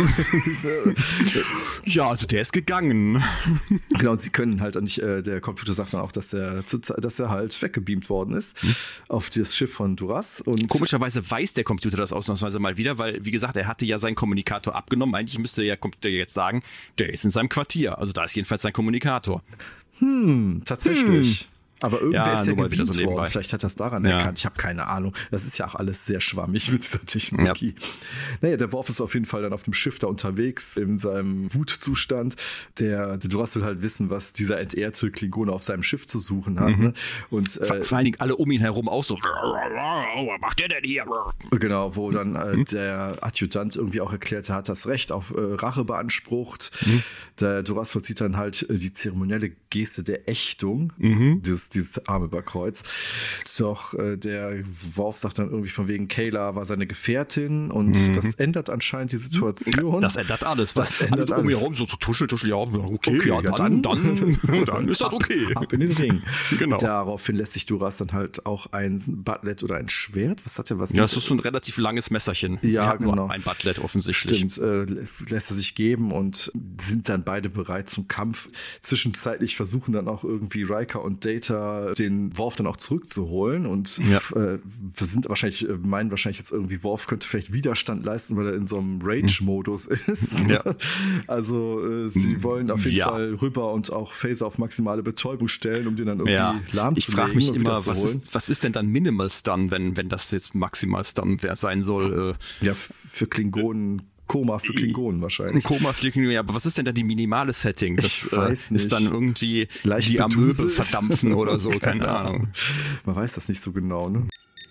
Ja, also der ist gegangen. Genau, und sie können halt nicht, äh, der Computer sagt dann auch, dass er, dass er halt weggebeamt worden ist hm. auf das Schiff von Duras. Und komischerweise weiß der Computer das ausnahmsweise mal wieder, weil, wie gesagt, er hatte ja seinen Kommunikator abgenommen. Eigentlich müsste der Computer jetzt sagen, der ist in seinem Quartier. Also da ist jedenfalls sein Kommunikator. Hm, tatsächlich. Hm. Aber irgendwer ja, ist ja gebeamt so worden. Vielleicht hat er es daran ja. erkannt. Ich habe keine Ahnung. Das ist ja auch alles sehr schwammig mit dieser Technologie. Ja. Naja, der Worf ist auf jeden Fall dann auf dem Schiff da unterwegs in seinem Wutzustand. Der, der Duras will halt wissen, was dieser entehrte Klingone auf seinem Schiff zu suchen hat. Mhm. Ne? Und, vor, äh, vor allen Dingen alle um ihn herum auch so. Was macht der denn hier? Genau, wo dann äh, mhm. der Adjutant irgendwie auch erklärt, er hat das Recht auf äh, Rache beansprucht. Mhm. Der Duras vollzieht dann halt äh, die zeremonielle Geste der Ächtung. Mhm. Dieses dieses Arm über Kreuz. Doch äh, der Worf sagt dann irgendwie von wegen, Kayla war seine Gefährtin und mhm. das ändert anscheinend die Situation. Das ändert alles. Das ändert alles. Um herum so, so tuschel, tuschel, ja, okay, okay ja, ja, dann, dann, dann, dann ist das okay. Ab, ab in den Ring. Genau. Daraufhin lässt sich Duras dann halt auch ein Butlet oder ein Schwert, was hat er was? Ja, das ist so ein relativ langes Messerchen. Ja, genau. Ein Butlet offensichtlich. Stimmt, äh, lässt er sich geben und sind dann beide bereit zum Kampf. Zwischenzeitlich versuchen dann auch irgendwie Riker und Data den Worf dann auch zurückzuholen und ja. äh, wir sind wahrscheinlich, meinen wahrscheinlich jetzt irgendwie, Worf könnte vielleicht Widerstand leisten, weil er in so einem Rage-Modus ist. Ja. Also äh, sie wollen auf jeden ja. Fall rüber und auch Phaser auf maximale Betäubung stellen, um den dann irgendwie ja. lahmzulegen. Ich frage mich immer, was ist, was ist denn dann Minimal Stun, wenn, wenn das jetzt maximal Stun sein soll? Äh, ja, für Klingonen Koma für Klingonen wahrscheinlich. Koma für Klingonen, ja, aber was ist denn da die minimale Setting? Das ich weiß äh, nicht. Ist dann irgendwie Leicht die beduselt. Amöbe verdampfen oder so, keine Ahnung. Man weiß das nicht so genau, ne?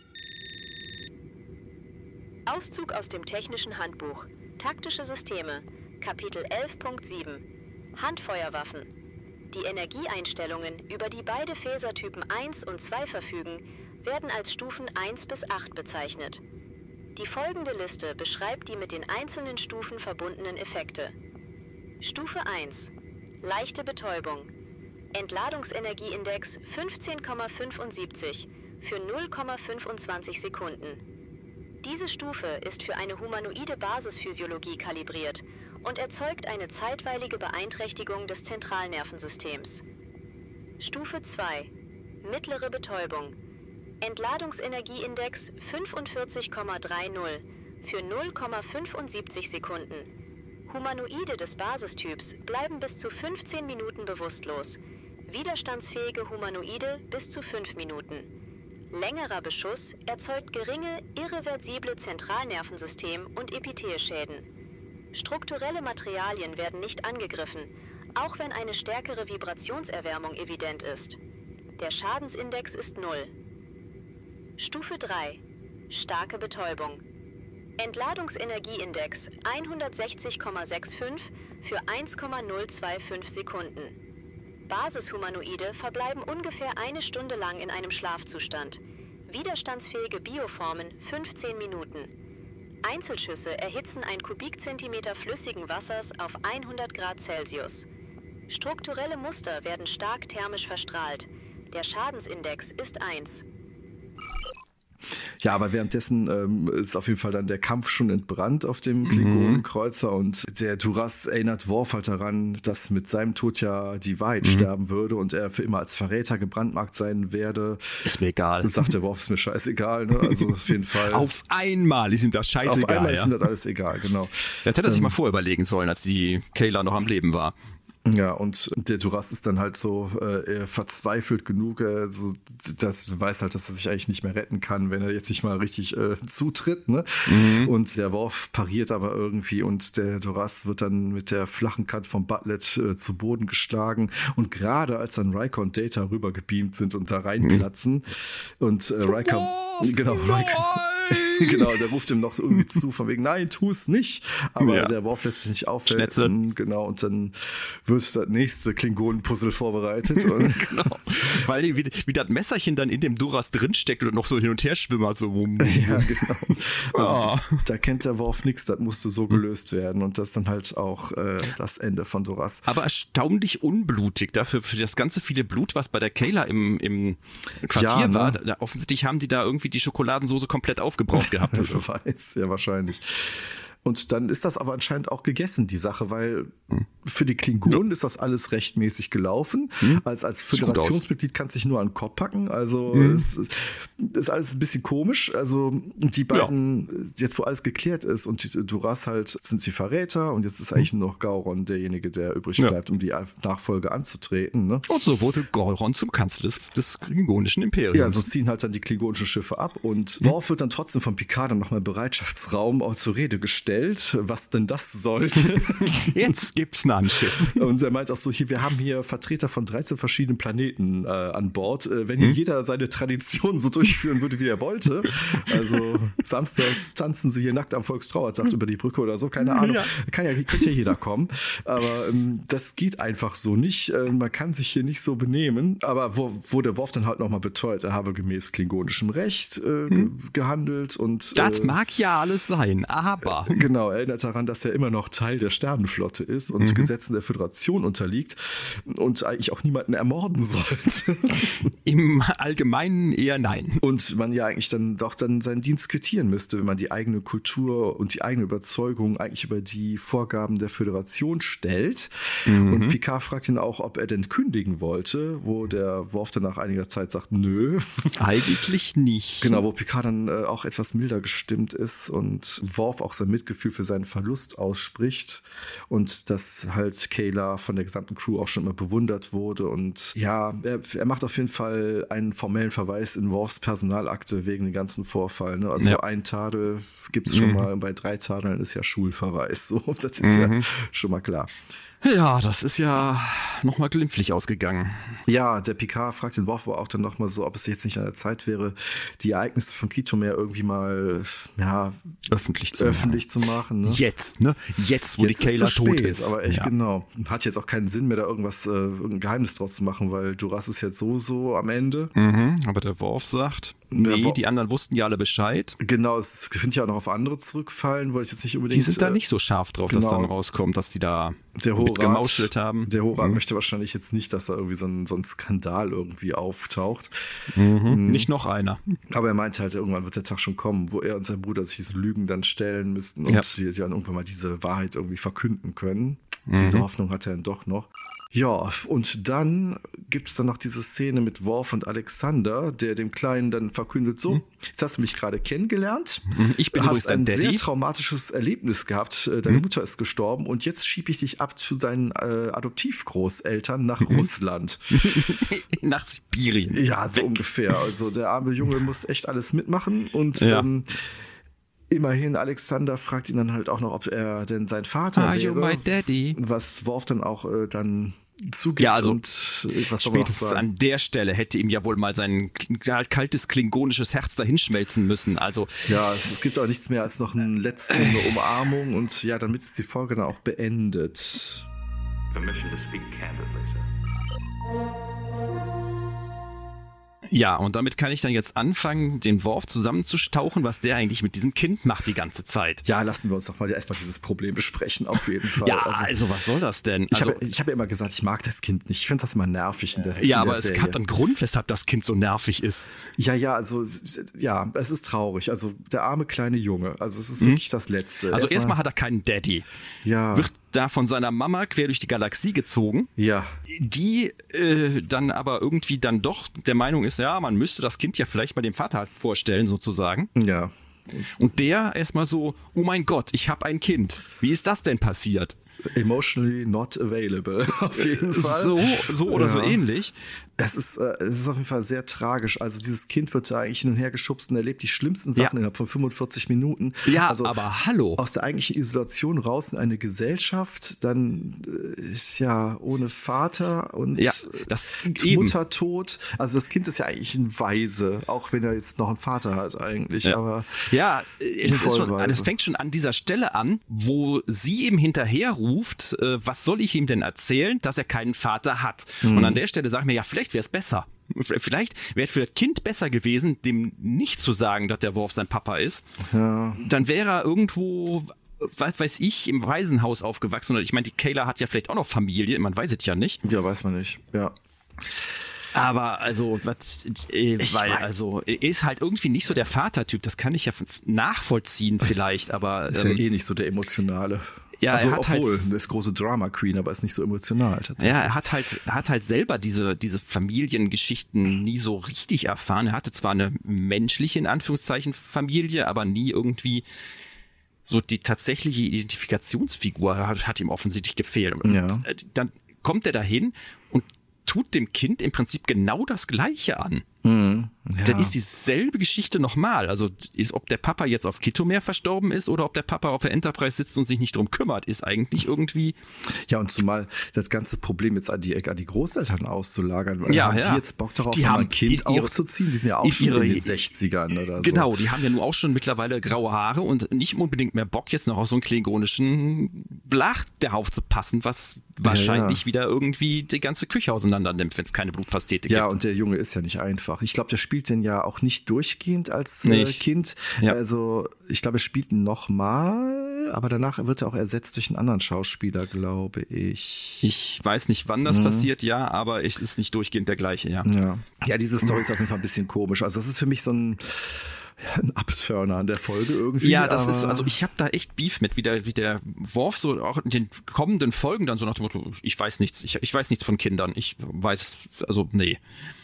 Auszug aus dem technischen Handbuch. Taktische Systeme. Kapitel elf Punkt sieben. Handfeuerwaffen. Die Energieeinstellungen, über die beide Phasertypen eins und zwei verfügen, werden als Stufen eins bis acht bezeichnet. Die folgende Liste beschreibt die mit den einzelnen Stufen verbundenen Effekte. Stufe eins. Leichte Betäubung. Entladungsenergieindex fünfzehn Komma fünfundsiebzig für null Komma fünfundzwanzig Sekunden. Diese Stufe ist für eine humanoide Basisphysiologie kalibriert und erzeugt eine zeitweilige Beeinträchtigung des Zentralnervensystems. Stufe zwei. Mittlere Betäubung. Entladungsenergieindex fünfundvierzig Komma dreißig für null Komma fünfundsiebzig Sekunden. Humanoide des Basistyps bleiben bis zu fünfzehn Minuten bewusstlos. Widerstandsfähige Humanoide bis zu fünf Minuten. Längerer Beschuss erzeugt geringe, irreversible Zentralnervensystem- und Epithelschäden. Strukturelle Materialien werden nicht angegriffen, auch wenn eine stärkere Vibrationserwärmung evident ist. Der Schadensindex ist null. Stufe drei. Starke Betäubung. Entladungsenergieindex hundertsechzig Komma fünfundsechzig für eins Komma null fünfundzwanzig Sekunden. Basishumanoide verbleiben ungefähr eine Stunde lang in einem Schlafzustand. Widerstandsfähige Bioformen fünfzehn Minuten. Einzelschüsse erhitzen ein Kubikzentimeter flüssigen Wassers auf hundert Grad Celsius. Strukturelle Muster werden stark thermisch verstrahlt. Der Schadensindex ist eins. Ja, aber währenddessen ähm, ist auf jeden Fall dann der Kampf schon entbrannt auf dem Klingonenkreuzer und der Duras erinnert Worf halt daran, dass mit seinem Tod ja die Wahrheit mhm. sterben würde und er für immer als Verräter gebrandmarkt sein werde. Ist mir egal. Das sagt der Worf, ist mir scheißegal, ne? Also auf jeden Fall. Auf einmal ist ihm das scheißegal. Auf einmal ja. ist ihm das alles egal, genau. Das hätte er sich ähm, mal vorüberlegen sollen, als die Kayla noch am Leben war. Ja, und der Duras ist dann halt so äh, verzweifelt genug, äh, so, das weiß halt, dass er sich eigentlich nicht mehr retten kann, wenn er jetzt nicht mal richtig äh, zutritt, ne? Mhm. Und der Worf pariert aber irgendwie und der Duras wird dann mit der flachen Kante vom Butlet äh, zu Boden geschlagen und gerade als dann Riker und Data rübergebeamt sind und da reinplatzen mhm. und äh, Riker, oh, genau, Riker, genau, der ruft ihm noch so irgendwie zu, von wegen, nein, tu es nicht. Aber ja. der Worf lässt sich nicht aufhalten. Genau, und dann wird das nächste Klingonen-Puzzle vorbereitet. Genau. Weil wie, wie das Messerchen dann in dem Duras drinsteckt und noch so hin und her schwimmert. So. Ja, genau. Also oh. die, da kennt der Worf nichts, das musste so gelöst werden. Und das ist dann halt auch äh, das Ende von Duras. Aber erstaunlich unblutig dafür, für das ganze viele Blut, was bei der Kayla im, im Quartier ja, ne? war. Da, offensichtlich haben die da irgendwie die Schokoladensoße komplett aufgebraucht gehabt. Wer weiß, ja wahrscheinlich. Und dann ist das aber anscheinend auch gegessen, die Sache, weil hm. für die Klingonen ja. ist das alles rechtmäßig gelaufen. Hm. Als, als Föderationsmitglied kannst du dich nur an den Kopf packen. Also hm. es ist, ist alles ein bisschen komisch. Also die beiden, ja. jetzt wo alles geklärt ist und die Duras halt sind sie Verräter und jetzt ist eigentlich hm. nur noch Gowron derjenige, der übrig ja. bleibt, um die Nachfolge anzutreten. Ne? Und so wurde Gowron zum Kanzler des, des klingonischen Imperiums. Ja, so ziehen halt dann die klingonischen Schiffe ab und hm. Worf wird dann trotzdem von Picard dann nochmal im Bereitschaftsraum auch zur Rede gestellt, was denn das sollte. Jetzt gibt's einen Anschiss. Und er meint auch so, hier, wir haben hier Vertreter von dreizehn verschiedenen Planeten äh, an Bord. Äh, wenn hier hm? jeder seine Tradition so durchführen würde, wie er wollte, also samstags tanzen sie hier nackt am Volkstrauertag über die Brücke oder so, keine Ahnung. Ja. Kann ja, könnte ja jeder kommen. Aber ähm, das geht einfach so nicht. Äh, man kann sich hier nicht so benehmen. Aber wo, wo der Worf dann halt nochmal beteuert, er habe gemäß klingonischem Recht äh, hm? gehandelt. Und das äh, mag ja alles sein, aber genau, erinnert daran, dass er immer noch Teil der Sternenflotte ist und mhm. Gesetzen der Föderation unterliegt und eigentlich auch niemanden ermorden sollte. Im Allgemeinen eher nein. Und man ja eigentlich dann doch dann seinen Dienst quittieren müsste, wenn man die eigene Kultur und die eigene Überzeugung eigentlich über die Vorgaben der Föderation stellt. Mhm. Und Picard fragt ihn auch, ob er denn kündigen wollte, wo der Worf dann nach einiger Zeit sagt, nö. Eigentlich nicht. Genau, wo Picard dann äh, auch etwas milder gestimmt ist und Worf auch sein Mitgefühl für seinen Verlust ausspricht und dass halt Kayla von der gesamten Crew auch schon immer bewundert wurde und ja, er, er macht auf jeden Fall einen formellen Verweis in Worfs Personalakte wegen den ganzen Vorfall. Ne? Also ja. ein Tadel gibt's schon mhm. mal, bei drei Tadeln ist ja Schulverweis. So, das ist mhm. ja schon mal klar. Ja, das ist ja nochmal glimpflich ausgegangen. Ja, der Picard fragt den Worf aber auch dann nochmal so, ob es jetzt nicht an der Zeit wäre, die Ereignisse von Quitomer irgendwie mal ja, öffentlich zu öffentlich machen. Zu machen ne? Jetzt, ne? Jetzt, wo jetzt die Kayla ist tot spät, ist. Aber echt ja. genau. Hat jetzt auch keinen Sinn mehr, da irgendwas, äh, irgendein Geheimnis draus zu machen, weil Duras ist jetzt sowieso am Ende. Mhm, aber der Worf sagt, nee, Worf, die anderen wussten ja alle Bescheid. Genau, es könnte ja auch noch auf andere zurückfallen, wollte ich jetzt nicht unbedingt. Die sind da nicht so scharf drauf, genau. dass dann rauskommt, dass die da der Hochrat, gemauschelt haben. Der Hochrat mhm. möchte wahrscheinlich jetzt nicht, dass da irgendwie so ein, so ein Skandal irgendwie auftaucht. Mhm. Mhm. Nicht noch einer. Aber er meinte halt, irgendwann wird der Tag schon kommen, wo er und sein Bruder sich diese Lügen dann stellen müssten und ja. die, die dann irgendwann mal diese Wahrheit irgendwie verkünden können. Mhm. Diese Hoffnung hat er dann doch noch. Ja, und dann gibt es dann noch diese Szene mit Worf und Alexander, der dem Kleinen dann verkündet, so, jetzt hast du mich gerade kennengelernt. Ich bin du hast ein Daddy. sehr traumatisches Erlebnis gehabt. Deine hm? Mutter ist gestorben und jetzt schiebe ich dich ab zu seinen äh, Adoptivgroßeltern nach Russland. Nach Sibirien. Ja, so Weg. ungefähr. Also der arme Junge muss echt alles mitmachen und ja. ähm, immerhin, Alexander fragt ihn dann halt auch noch, ob er denn sein Vater Are wäre. you my daddy? Was Worf dann auch äh, dann zugibt. Ja, also und was spätestens an der Stelle hätte ihm ja wohl mal sein kaltes klingonisches Herz dahinschmelzen müssen. Also ja, es, es gibt auch nichts mehr als noch einen letzten, eine Umarmung und ja, damit ist die Folge dann auch beendet. Permission to speak candidly, sir. Ja, und damit kann ich dann jetzt anfangen, den Worf zusammenzustauchen, was der eigentlich mit diesem Kind macht die ganze Zeit. Ja, lassen wir uns doch mal erstmal dieses Problem besprechen, auf jeden Fall. Ja, also, also was soll das denn? Ich also, habe ich hab ja immer gesagt, ich mag das Kind nicht. Ich finde das immer nervig in der Ja, in aber der es hat einen Grund, weshalb das Kind so nervig ist. Ja, ja, also ja, es ist traurig. Also der arme kleine Junge, also es ist wirklich mhm. das Letzte. Also erstmal erst hat er keinen Daddy. Ja. Wird da von seiner Mama quer durch die Galaxie gezogen, ja. die äh, dann aber irgendwie dann doch der Meinung ist, ja, man müsste das Kind ja vielleicht mal dem Vater vorstellen, sozusagen. Ja. Und der erstmal so, oh mein Gott, ich habe ein Kind. Wie ist das denn passiert? Emotionally not available, auf jeden Fall. So, so oder ja. so ähnlich. Es ist, äh, es ist auf jeden Fall sehr tragisch. Also dieses Kind wird da eigentlich hin und her geschubst und erlebt die schlimmsten Sachen ja. innerhalb von fünfundvierzig Minuten. Ja, also aber hallo. Aus der eigentlichen Isolation raus in eine Gesellschaft, dann ist ja ohne Vater und ja, das Mutter eben. tot. Also das Kind ist ja eigentlich ein Waise, auch wenn er jetzt noch einen Vater hat eigentlich. Ja, aber ja das, ist schon, das fängt schon an dieser Stelle an, wo sie ihm hinterher ruft, äh, was soll ich ihm denn erzählen, dass er keinen Vater hat? Hm. Und an der Stelle sagt mir, ja, vielleicht wäre es besser. Vielleicht wäre es für das Kind besser gewesen, dem nicht zu sagen, dass der Worf sein Papa ist. Ja. Dann wäre er irgendwo, was weiß ich, im Waisenhaus aufgewachsen. Und ich meine, die Kayla hat ja vielleicht auch noch Familie, man weiß es ja nicht. Ja, weiß man nicht, ja. Aber also, was, äh, weil, weiß. also, er ist halt irgendwie nicht so der Vatertyp, das kann ich ja nachvollziehen vielleicht, aber. Ist ähm, ja eh nicht so der Emotionale. Ja, also, er hat obwohl, halt, er ist große Drama Queen, aber ist nicht so emotional tatsächlich. Ja, er hat halt, hat halt selber diese, diese Familiengeschichten nie so richtig erfahren. Er hatte zwar eine menschliche, in Anführungszeichen, Familie, aber nie irgendwie so die tatsächliche Identifikationsfigur hat, hat ihm offensichtlich gefehlt. Und ja. dann kommt er dahin und tut dem Kind im Prinzip genau das Gleiche an. Mhm. Ja. Dann ist dieselbe Geschichte nochmal. Also ist, ob der Papa jetzt auf Kittomer verstorben ist oder ob der Papa auf der Enterprise sitzt und sich nicht drum kümmert, ist eigentlich irgendwie... Ja, und zumal das ganze Problem jetzt an die, an die Großeltern auszulagern. Ja, haben ja. die jetzt Bock darauf, die haben ein Kind ihre, aufzuziehen? Die sind ja auch schon ihre, in den sechzigern oder so. Genau, die haben ja nun auch schon mittlerweile graue Haare und nicht unbedingt mehr Bock, jetzt noch auf so einen klingonischen Blach der aufzupassen, was wahrscheinlich ja, ja. wieder irgendwie die ganze Küche auseinander nimmt, wenn es keine Blutpastete ja, gibt. Ja, und der Junge ist ja nicht einfach. Ich glaube, der spielt den ja auch nicht durchgehend als äh, Kind. Ja. Also ich glaube, er spielt ihn nochmal, aber danach wird er auch ersetzt durch einen anderen Schauspieler, glaube ich. Ich weiß nicht, wann das mhm. passiert, ja, aber es ist nicht durchgehend der gleiche, ja. Ja, ja, diese Story ist auf jeden Fall ein bisschen komisch. Also das ist für mich so ein ein Abturner an der Folge irgendwie. Ja, das ist, also ich habe da echt Beef mit, wie der, wie der Worf so auch in den kommenden Folgen dann so nach dem Motto, ich weiß nichts, ich, ich weiß nichts von Kindern, ich weiß, also nee.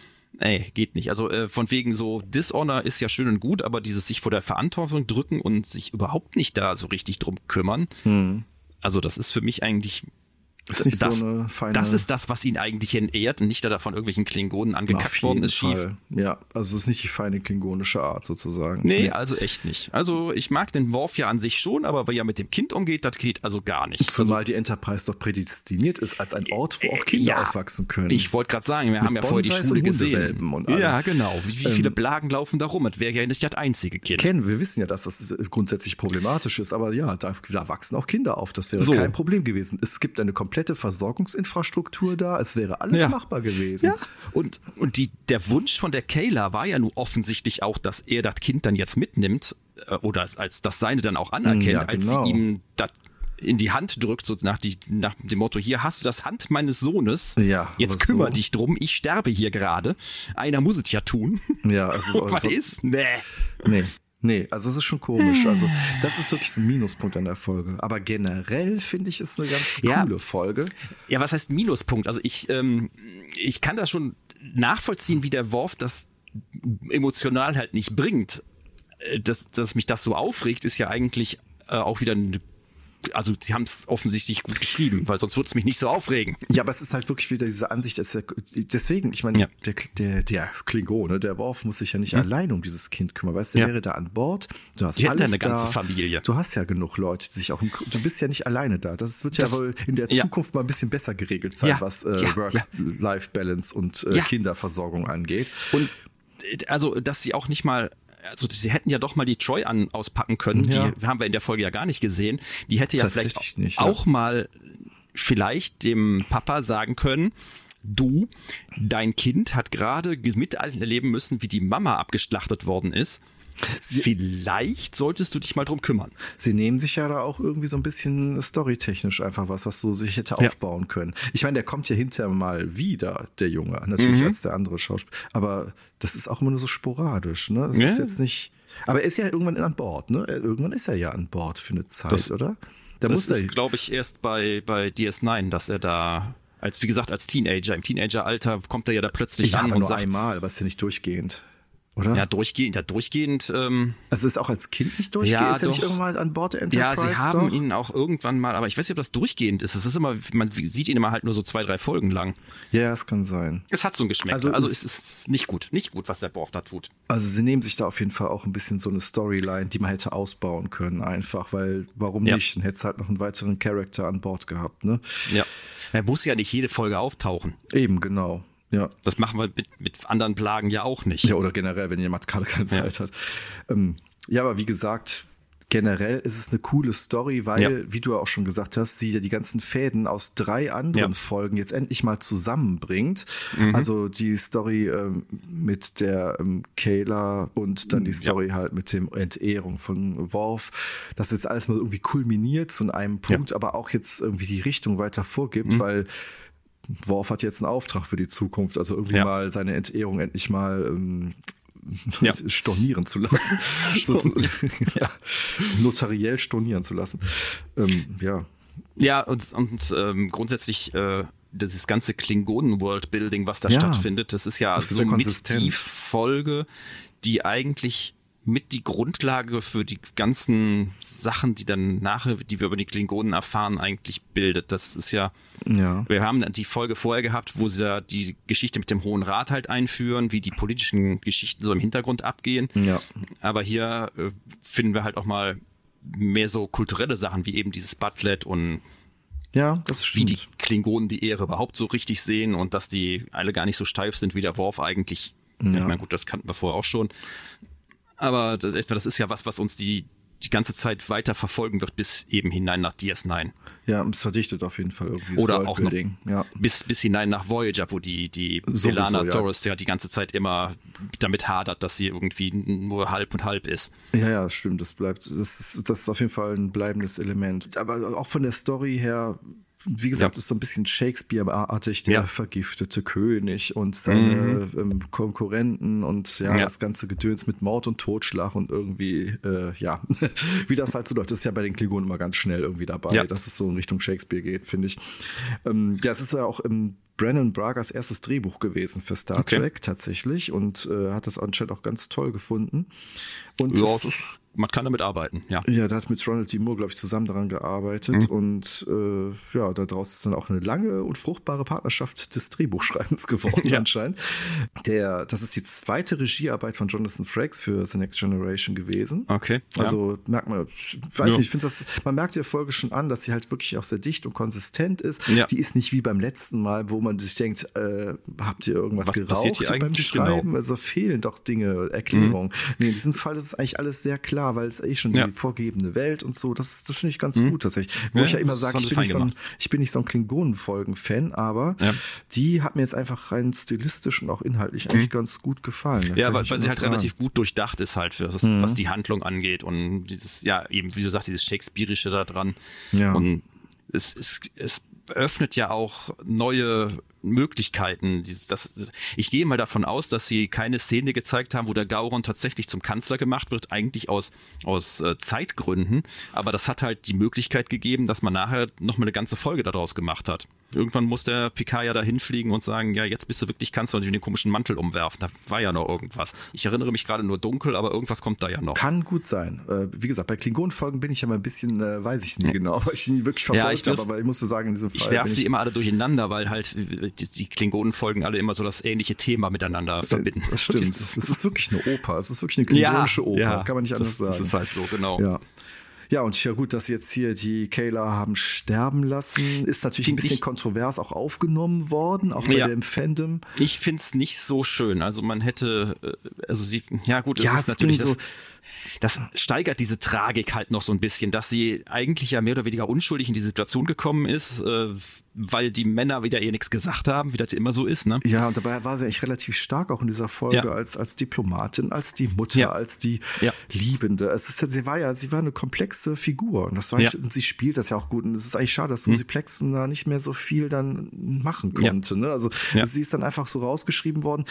Ey, geht nicht. Also äh, von wegen so, Dishonor ist ja schön und gut, aber dieses sich vor der Verantwortung drücken und sich überhaupt nicht da so richtig drum kümmern, hm. also das ist für mich eigentlich ist nicht das, so eine feine... das ist das, was ihn eigentlich entehrt und nicht, dass er von irgendwelchen Klingonen angekackt worden ist. Fall. Schief. Ja, also es ist nicht die feine klingonische Art sozusagen. Nee, nee, also echt nicht. Also ich mag den Worf ja an sich schon, aber wie er mit dem Kind umgeht, das geht also gar nicht. Zumal also, die Enterprise doch prädestiniert ist als ein Ort, wo auch Kinder ja, aufwachsen können. Ich wollte gerade sagen, wir mit haben ja vorher die Schule gesehen. Und ja, genau. Wie, wie viele ähm, Blagen laufen da rum? Das wäre ja nicht das einzige Kind. Kennen, wir wissen ja, dass das grundsätzlich problematisch ist, aber ja, da, da wachsen auch Kinder auf. Das wäre so. kein Problem gewesen. Es gibt eine komplette Versorgungs Infrastruktur da, es wäre alles ja. machbar gewesen. Ja. Und, und die, der Wunsch von der Kayla war ja nun offensichtlich auch, dass er das Kind dann jetzt mitnimmt äh, oder als, als das Seine dann auch anerkennt, ja, genau. als sie ihm das in die Hand drückt, so nach, die, nach dem Motto, hier hast du das Hand meines Sohnes, ja, jetzt kümmere so. dich drum, ich sterbe hier gerade. Einer muss es ja tun. Ja, also und was so, ist? Nee. Nee. Nee, also es ist schon komisch. Also das ist wirklich ein Minuspunkt an der Folge. Aber generell finde ich es eine ganz ja. coole Folge. Ja, was heißt Minuspunkt? Also ich, ähm, ich kann das schon nachvollziehen, wie der Worf das emotional halt nicht bringt. Dass, dass mich das so aufregt, ist ja eigentlich äh, auch wieder eine also sie haben es offensichtlich gut geschrieben, weil sonst würde es mich nicht so aufregen. Ja, aber es ist halt wirklich wieder diese Ansicht, dass er, deswegen, ich meine, ja. der, der, der Klingone, der Worf muss sich ja nicht hm. allein um dieses Kind kümmern, weißt du, der ja. wäre da an Bord, du hast die alles hätten eine da, ganze Familie. Du hast ja genug Leute, die sich auch, du bist ja nicht alleine da, das wird ja das, wohl in der Zukunft ja. mal ein bisschen besser geregelt sein, ja. was äh, ja. Work-Life-Balance und äh, ja. Kinderversorgung angeht. Und also, dass sie auch nicht mal Also sie hätten ja doch mal die Troy an auspacken können, ja. die haben wir in der Folge ja gar nicht gesehen. Die hätte ja vielleicht nicht, auch ja. mal vielleicht dem Papa sagen können, du, dein Kind hat gerade miterleben müssen, wie die Mama abgeschlachtet worden ist. Sie, Vielleicht solltest du dich mal drum kümmern. Sie nehmen sich ja da auch irgendwie so ein bisschen storytechnisch einfach was, was so sich hätte ja. aufbauen können. Ich meine, der kommt ja hinterher mal wieder, der Junge, natürlich mhm. als der andere Schauspieler. Aber das ist auch immer nur so sporadisch, ne? Das ja. ist jetzt nicht. Aber er ist ja irgendwann an Bord, ne? Irgendwann ist er ja an Bord für eine Zeit, das, oder? Da das muss ist, glaube ich, erst bei, bei D S neun, dass er da, als wie gesagt, als Teenager, im Teenageralter kommt er ja da plötzlich ja, an aber und nur sagt. einmal, aber ist ja nicht durchgehend. Oder? Ja, durchgehend, ja, durchgehend. Ähm, also ist auch als Kind nicht durchgehend? Ja, ist er doch. nicht irgendwann an Bord der Enterprise? Ja, sie haben doch? ihn auch irgendwann mal, aber ich weiß nicht, ob das durchgehend ist. Es ist immer, man sieht ihn immer halt nur so zwei, drei Folgen lang. Ja, es kann sein. Es hat so ein Geschmäck. Also, Also, es es ist nicht gut, nicht gut, was der Worf da tut. Also sie nehmen sich da auf jeden Fall auch ein bisschen so eine Storyline, die man hätte ausbauen können einfach, weil warum Ja. nicht? Dann hätte es halt noch einen weiteren Charakter an Bord gehabt, ne? Ja. Er muss ja nicht jede Folge auftauchen. Eben, genau. Ja. Das machen wir mit, mit anderen Plagen ja auch nicht. Ja, oder generell, wenn jemand gerade keine Zeit Ja. hat. Ähm, ja, aber wie gesagt, generell ist es eine coole Story, weil, Ja. wie du ja auch schon gesagt hast, sie ja die ganzen Fäden aus drei anderen Ja. Folgen jetzt endlich mal zusammenbringt. Mhm. Also die Story ähm, mit der ähm, Kayla und dann die Story halt mit dem Entehrung von Worf. Das jetzt alles mal irgendwie kulminiert zu einem Punkt, Ja. aber auch jetzt irgendwie die Richtung weiter vorgibt, Mhm. weil Worf hat jetzt einen Auftrag für die Zukunft, also irgendwie Ja. mal seine Entehrung endlich mal ähm, Ja. stornieren zu lassen. Sozusagen. ja. Notariell stornieren zu lassen. Ähm, ja. Ja, und, und ähm, grundsätzlich äh, dieses ganze Klingonen-World-Building, was da Ja. stattfindet, das ist ja Das ist so ja mit konsistent. die Folge, die eigentlich mit die Grundlage für die ganzen Sachen, die dann nachher, die wir über die Klingonen erfahren, eigentlich bildet. Das ist ja, Ja. wir haben die Folge vorher gehabt, wo sie ja die Geschichte mit dem Hohen Rat halt einführen, wie die politischen Geschichten so im Hintergrund abgehen. Ja. Aber hier äh, finden wir halt auch mal mehr so kulturelle Sachen, wie eben dieses Butlet und Ja, das wie stimmt. die Klingonen die Ehre überhaupt so richtig sehen und dass die alle gar nicht so steif sind, wie der Worf eigentlich. Ja. Ich meine, gut, das kannten wir vorher auch schon. Aber das, das ist ja was, was uns die, die ganze Zeit weiter verfolgen wird, bis eben hinein nach D S neun. Ja, es verdichtet auf jeden Fall irgendwie das Oder auch noch Worldbuilding. Ja. bis, bis hinein nach Voyager, wo die, die Sowieso, B'Elanna ja. Torres ja die ganze Zeit immer damit hadert, dass sie irgendwie nur halb und halb ist. Ja, ja, stimmt. Das bleibt, das ist, das ist auf jeden Fall ein bleibendes Element. Aber auch von der Story her, wie gesagt, Ja. ist so ein bisschen Shakespeare-artig, der Ja. vergiftete König und seine ähm, Konkurrenten und ja, Ja. das ganze Gedöns mit Mord und Totschlag und irgendwie, äh, ja, wie das halt so läuft, das ist ja bei den Klingonen immer ganz schnell irgendwie dabei, Ja. dass es so in Richtung Shakespeare geht, finde ich. Ähm, ja, es ist ja auch im Brandon Bragas erstes Drehbuch gewesen für Star Okay. Trek tatsächlich und äh, hat das anscheinend auch ganz toll gefunden. Und Ja, das- das, man kann damit arbeiten, ja. ja, da hat mit Ronald D. Moore, glaube ich, zusammen daran gearbeitet. Und äh, ja, daraus ist dann auch eine lange und fruchtbare Partnerschaft des Drehbuchschreibens geworden Ja. anscheinend. Der, das ist die zweite Regiearbeit von Jonathan Frakes für The Next Generation gewesen. Okay. Ja. Also merkt man, ich weiß Ja. nicht, ich finde das, man merkt der Folge schon an, dass sie halt wirklich auch sehr dicht und konsistent ist. Ja. Die ist nicht wie beim letzten Mal, wo man sich denkt, äh, habt ihr irgendwas Was passiert geraucht hier beim eigentlich? Schreiben? Genau. Also fehlen doch Dinge, Erklärungen. Nee, in diesem Fall ist es eigentlich alles sehr klar, weil es eh schon Ja. die vorgegebene Welt und so, das, das finde ich ganz Mhm. gut tatsächlich. Wo Ja, ich ja immer das sage, haben ich sie bin, nicht so fein ein, ich bin nicht so ein Klingonen-Folgen-Fan, aber Ja. die hat mir jetzt einfach rein stilistisch und auch inhaltlich eigentlich ganz gut gefallen. Da Ja, kann weil, ich weil nicht sie was halt sagen. relativ gut durchdacht ist halt, was, Mhm. was die Handlung angeht und dieses, ja, eben, wie du sagst, dieses Shakespeareische da dran. Ja. Und es, es, es öffnet ja auch neue Möglichkeiten. Dieses, das, ich gehe mal davon aus, dass sie keine Szene gezeigt haben, wo der Gauron tatsächlich zum Kanzler gemacht wird, eigentlich aus, aus äh, Zeitgründen. Aber das hat halt die Möglichkeit gegeben, dass man nachher noch mal eine ganze Folge daraus gemacht hat. Irgendwann muss der Picard ja da hinfliegen und sagen, ja, jetzt bist du wirklich Kanzler und den komischen Mantel umwerfen. Da war ja noch irgendwas. Ich erinnere mich gerade nur dunkel, aber irgendwas kommt da ja noch. Kann gut sein. Äh, wie gesagt, bei Klingonen-Folgen bin ich ja mal ein bisschen, äh, weiß ich nie genau, weil ich die nie wirklich Ja, verfolgt ich wirf- habe, aber ich musste sagen, in diesem Fall Ich werfe bin die ich, immer alle durcheinander, weil halt die, die Klingonen-Folgen alle immer so das ähnliche Thema miteinander verbinden. das stimmt. Es ist wirklich eine Oper. Es ist wirklich eine klingonische Oper. ja, Kann man nicht anders das, sagen. Das ist halt so, genau. Ja. Ja, und ja gut, dass sie jetzt hier die Kayla haben sterben lassen, ist natürlich ein Find bisschen ich- kontrovers auch aufgenommen worden, auch bei Ja. dem Fandom. Ich find's nicht so schön. Also man hätte, äh, also sie, ja gut, es Ja, ist es natürlich ging so- das, das steigert diese Tragik halt noch so ein bisschen, dass sie eigentlich ja mehr oder weniger unschuldig in die Situation gekommen ist, äh, weil die Männer wieder ihr nichts gesagt haben, wie das immer so ist, ne? Ja, und dabei war sie eigentlich relativ stark auch in dieser Folge Ja. als, als Diplomatin, als die Mutter, Ja. als die Ja. Liebende. Es ist, sie war ja, sie war eine komplexe Figur und das war Ja. eigentlich, und sie spielt das ja auch gut. Und es ist eigentlich schade, dass Susi Plexen da nicht mehr so viel dann machen konnte. Ne? Also Ja. sie ist dann einfach so rausgeschrieben worden.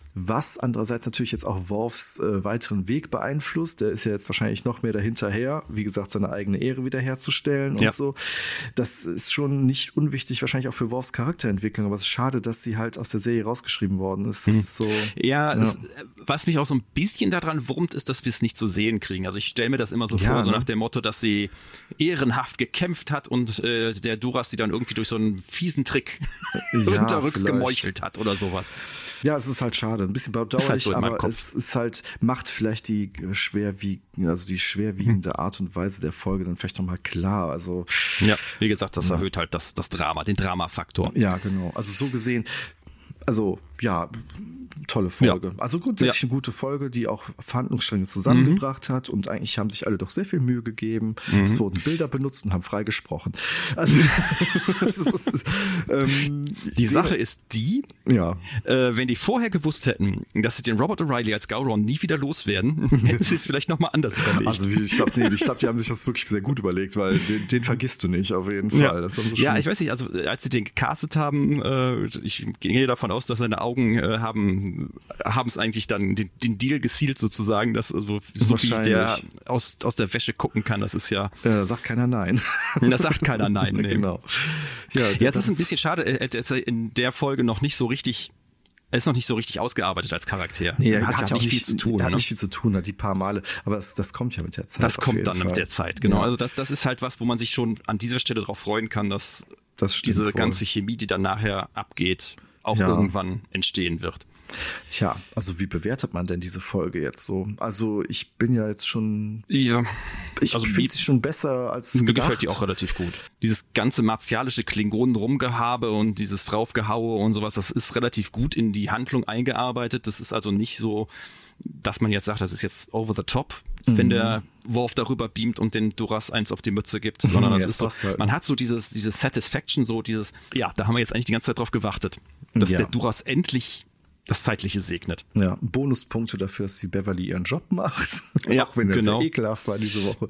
was andererseits natürlich jetzt auch Worfs äh, weiteren Weg beeinflusst. Der ist ja jetzt wahrscheinlich noch mehr dahinterher, wie gesagt, seine eigene Ehre wiederherzustellen und ja. so. Das ist schon nicht unwichtig, wahrscheinlich auch für Worfs Charakterentwicklung, aber es ist schade, dass sie halt aus der Serie rausgeschrieben worden ist. Das hm. ist so, ja, ja. Es, was mich auch so ein bisschen daran wurmt, ist, dass wir es nicht zu sehen kriegen. Also ich stelle mir das immer so ja, vor, so ne? nach dem Motto, dass sie ehrenhaft gekämpft hat und äh, der Duras sie dann irgendwie durch so einen fiesen Trick ja, hinterrücks gemeuchelt hat oder sowas. Ja, es ist halt schade, ein bisschen bedauerlich, halt so aber es ist halt, macht vielleicht die schwerwiegende, also die schwerwiegende Art und Weise der Folge dann vielleicht nochmal klar. Also ja, wie gesagt, das ja. erhöht halt das, das Drama, den Drama-Faktor. Ja, genau. Also so gesehen, also ja, tolle Folge. Ja. Also grundsätzlich ja. eine gute Folge, die auch Verhandlungsstränge zusammengebracht mhm. hat und eigentlich haben sich alle doch sehr viel Mühe gegeben. Mhm. Es wurden Bilder benutzt und haben frei gesprochen. Also das ist, das ist, ähm, die Sache ist die, ja. äh, wenn die vorher gewusst hätten, dass sie den Robert O'Reilly als Gowron nie wieder loswerden, hätten sie es vielleicht nochmal anders überlegt. Also ich glaube, nee, ich glaube, die haben sich das wirklich sehr gut überlegt, weil den, den vergisst du nicht, auf jeden Fall. Ja, das haben sie ja schon ich weiß nicht, also als sie den gecastet haben, äh, ich gehe davon aus, dass seine Augen äh, haben haben es eigentlich dann den, den Deal gesealt sozusagen, dass also so wie der aus, aus der Wäsche gucken kann, das ist ja... Ja, da sagt keiner nein. Da sagt keiner nein, nee. Genau. Ja, ja es ist ein bisschen schade, er ist in der Folge noch nicht so richtig... Er ist noch nicht so richtig ausgearbeitet als Charakter. Nee, er hat, hat ja nicht nicht viel viel zu tun. Er hat ne? nicht viel zu tun, hat die paar Male. Aber das, das kommt ja mit der Zeit. Das kommt dann Fall. mit der Zeit, genau. Ja. Also das, das ist halt was, wo man sich schon an dieser Stelle darauf freuen kann, dass das diese voll. ganze Chemie, die dann nachher abgeht, auch ja. irgendwann entstehen wird. Tja, also wie bewertet man denn diese Folge jetzt so? Also ich bin ja jetzt schon... Ja. Ich also finde sie schon besser als Mir gedacht. gefällt die auch relativ gut. Dieses ganze martialische Klingonen-Rumgehabe und dieses Draufgehaue und sowas, das ist relativ gut in die Handlung eingearbeitet. Das ist also nicht so, dass man jetzt sagt, das ist jetzt over the top, mhm. wenn der Worf darüber beamt und den Duras eins auf die Mütze gibt, sondern das ja, ist so, halt. man hat so dieses, dieses Satisfaction, so dieses, ja, da haben wir jetzt eigentlich die ganze Zeit drauf gewartet, dass ja. der Duras endlich das Zeitliche segnet. Ja, Bonuspunkte dafür, dass die Beverly ihren Job macht. Ja, auch wenn das genau. sehr ekelhaft war diese Woche.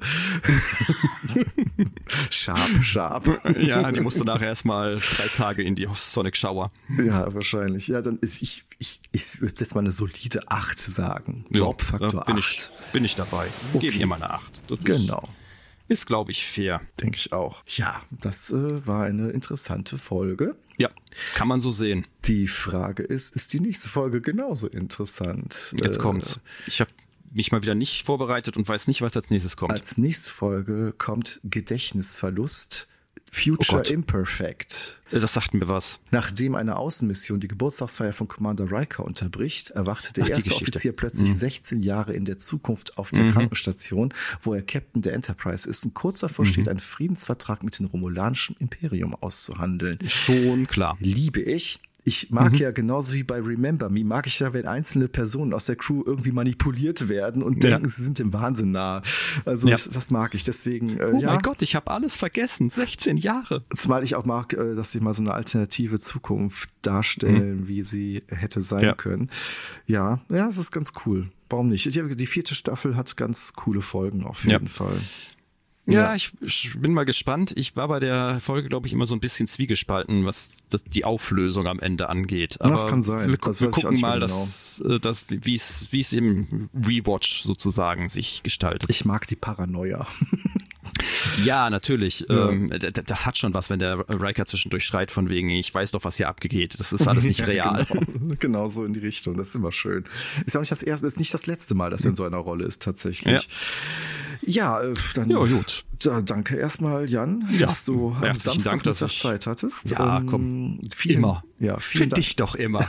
Scharf, scharf. Ja, die musste nachher erstmal drei Tage in die Sonic Shower. Ja, wahrscheinlich. Ja, dann ist ich, ich, ich würde jetzt mal eine solide acht sagen. Ja, Warp-Faktor bin acht. Ich, bin ich dabei. Okay. Geben ihr mal eine acht. Das genau. Ist, ist glaube ich, fair. Denke ich auch. Ja, das äh, war eine interessante Folge. Ja, kann man so sehen. Die Frage ist, ist die nächste Folge genauso interessant? Jetzt äh, kommt's. Ich habe mich mal wieder nicht vorbereitet und weiß nicht, was als nächstes kommt. Als nächste Folge kommt Gedächtnisverlust. Future oh Imperfect. Das sagt mir was. Nachdem eine Außenmission die Geburtstagsfeier von Commander Riker unterbricht, erwacht der Ach, erste Offizier plötzlich mhm. sechzehn Jahre in der Zukunft auf der mhm. Krankenstation, wo er Captain der Enterprise ist und kurz davor mhm. steht, einen Friedensvertrag mit dem romulanischen Imperium auszuhandeln. Schon klar. Liebe ich. Ich mag mhm. ja genauso wie bei Remember Me, mag ich ja, wenn einzelne Personen aus der Crew irgendwie manipuliert werden und ja. denken, sie sind dem Wahnsinn nah. Also ja. das, das mag ich. Deswegen, äh, oh ja. mein Gott, ich habe alles vergessen. sechzehn Jahre. Zumal ich auch mag, äh, dass sie mal so eine alternative Zukunft darstellen, mhm. wie sie hätte sein ja. können. Ja, ja, es ist ganz cool. Warum nicht? Die, die vierte Staffel hat ganz coole Folgen auf jeden ja. Fall. Ja, ja. Ich, ich bin mal gespannt. Ich war bei der Folge, glaube ich, immer so ein bisschen zwiegespalten, was das, die Auflösung am Ende angeht. Aber das kann sein. Wir, das wir gucken mal, genau. dass, dass, wie es wie es im Rewatch sozusagen sich gestaltet. Ich mag die Paranoia. Ja, natürlich. Ja. Ähm, das, das hat schon was, wenn der Riker zwischendurch schreit von wegen, ich weiß doch, was hier abgeht. Das ist alles nicht ja, real. Genau. genau so in die Richtung. Das ist immer schön. Ist ja auch nicht das erste, ist nicht das letzte Mal, dass er in so einer Rolle ist, tatsächlich. Ja, ja dann ja, gut. Da, danke erstmal, Jan, ja. dass du am Samstag Dank, dass ich, Zeit hattest. Ja, um, komm. Vielen, immer. Ja, vielen Für Dank. dich doch immer.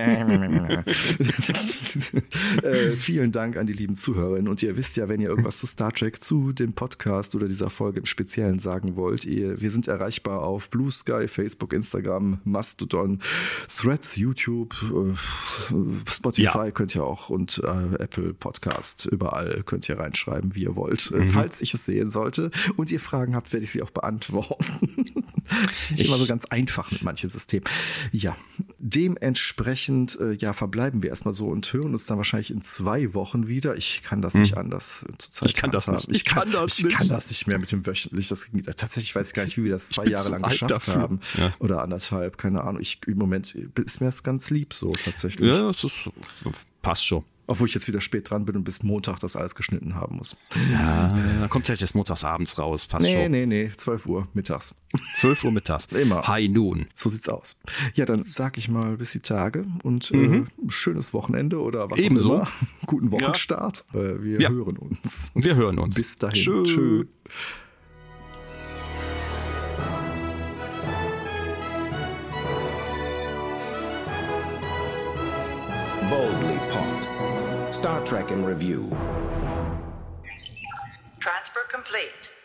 äh, vielen Dank an die lieben Zuhörerinnen. Und ihr wisst ja, wenn ihr irgendwas zu Star Trek, zu dem Podcast oder dieser Folge im Speziellen sagen wollt, ihr, wir sind erreichbar auf Blue Sky, Facebook, Instagram, Mastodon, Threads, YouTube, äh, Spotify ja. könnt ihr auch und äh, Apple Podcast, überall könnt ihr reinschreiben, wie ihr wollt. Mhm. Falls ich es sehen sollte und ihr Fragen habt, werde ich sie auch beantworten. Das ist nicht ich, immer so ganz einfach mit manchen Systemen. Ja. dementsprechend, äh, ja, verbleiben wir erstmal so und hören uns dann wahrscheinlich in zwei Wochen wieder. Ich kann das nicht hm. anders äh, zur Zeit Ich kann das nicht. Ich, ich kann, kann das ich nicht. kann das nicht mehr mit dem wöchentlich. Das, tatsächlich weiß ich gar nicht, wie wir das zwei Jahre lang geschafft dafür. haben. Ja. Oder anderthalb, keine Ahnung. Ich, im Moment ist mir das ganz lieb so tatsächlich. Ja, das ist, passt schon. Obwohl ich jetzt wieder spät dran bin und bis Montag das alles geschnitten haben muss. Ja, dann kommt vielleicht jetzt montags abends raus. Passt nee, schon. Nee, nee, nee, zwölf Uhr mittags. zwölf Uhr mittags. Immer. High Noon. So sieht's aus. Ja, dann sag ich mal bis die Tage und mhm. äh, schönes Wochenende oder was Ebenso. auch immer. Guten Wochenstart. Ja. Äh, wir ja. hören uns. Wir hören uns. Bis dahin. Tschö. Tschö. Boldly Pod. Star Trek in Review. Transfer complete.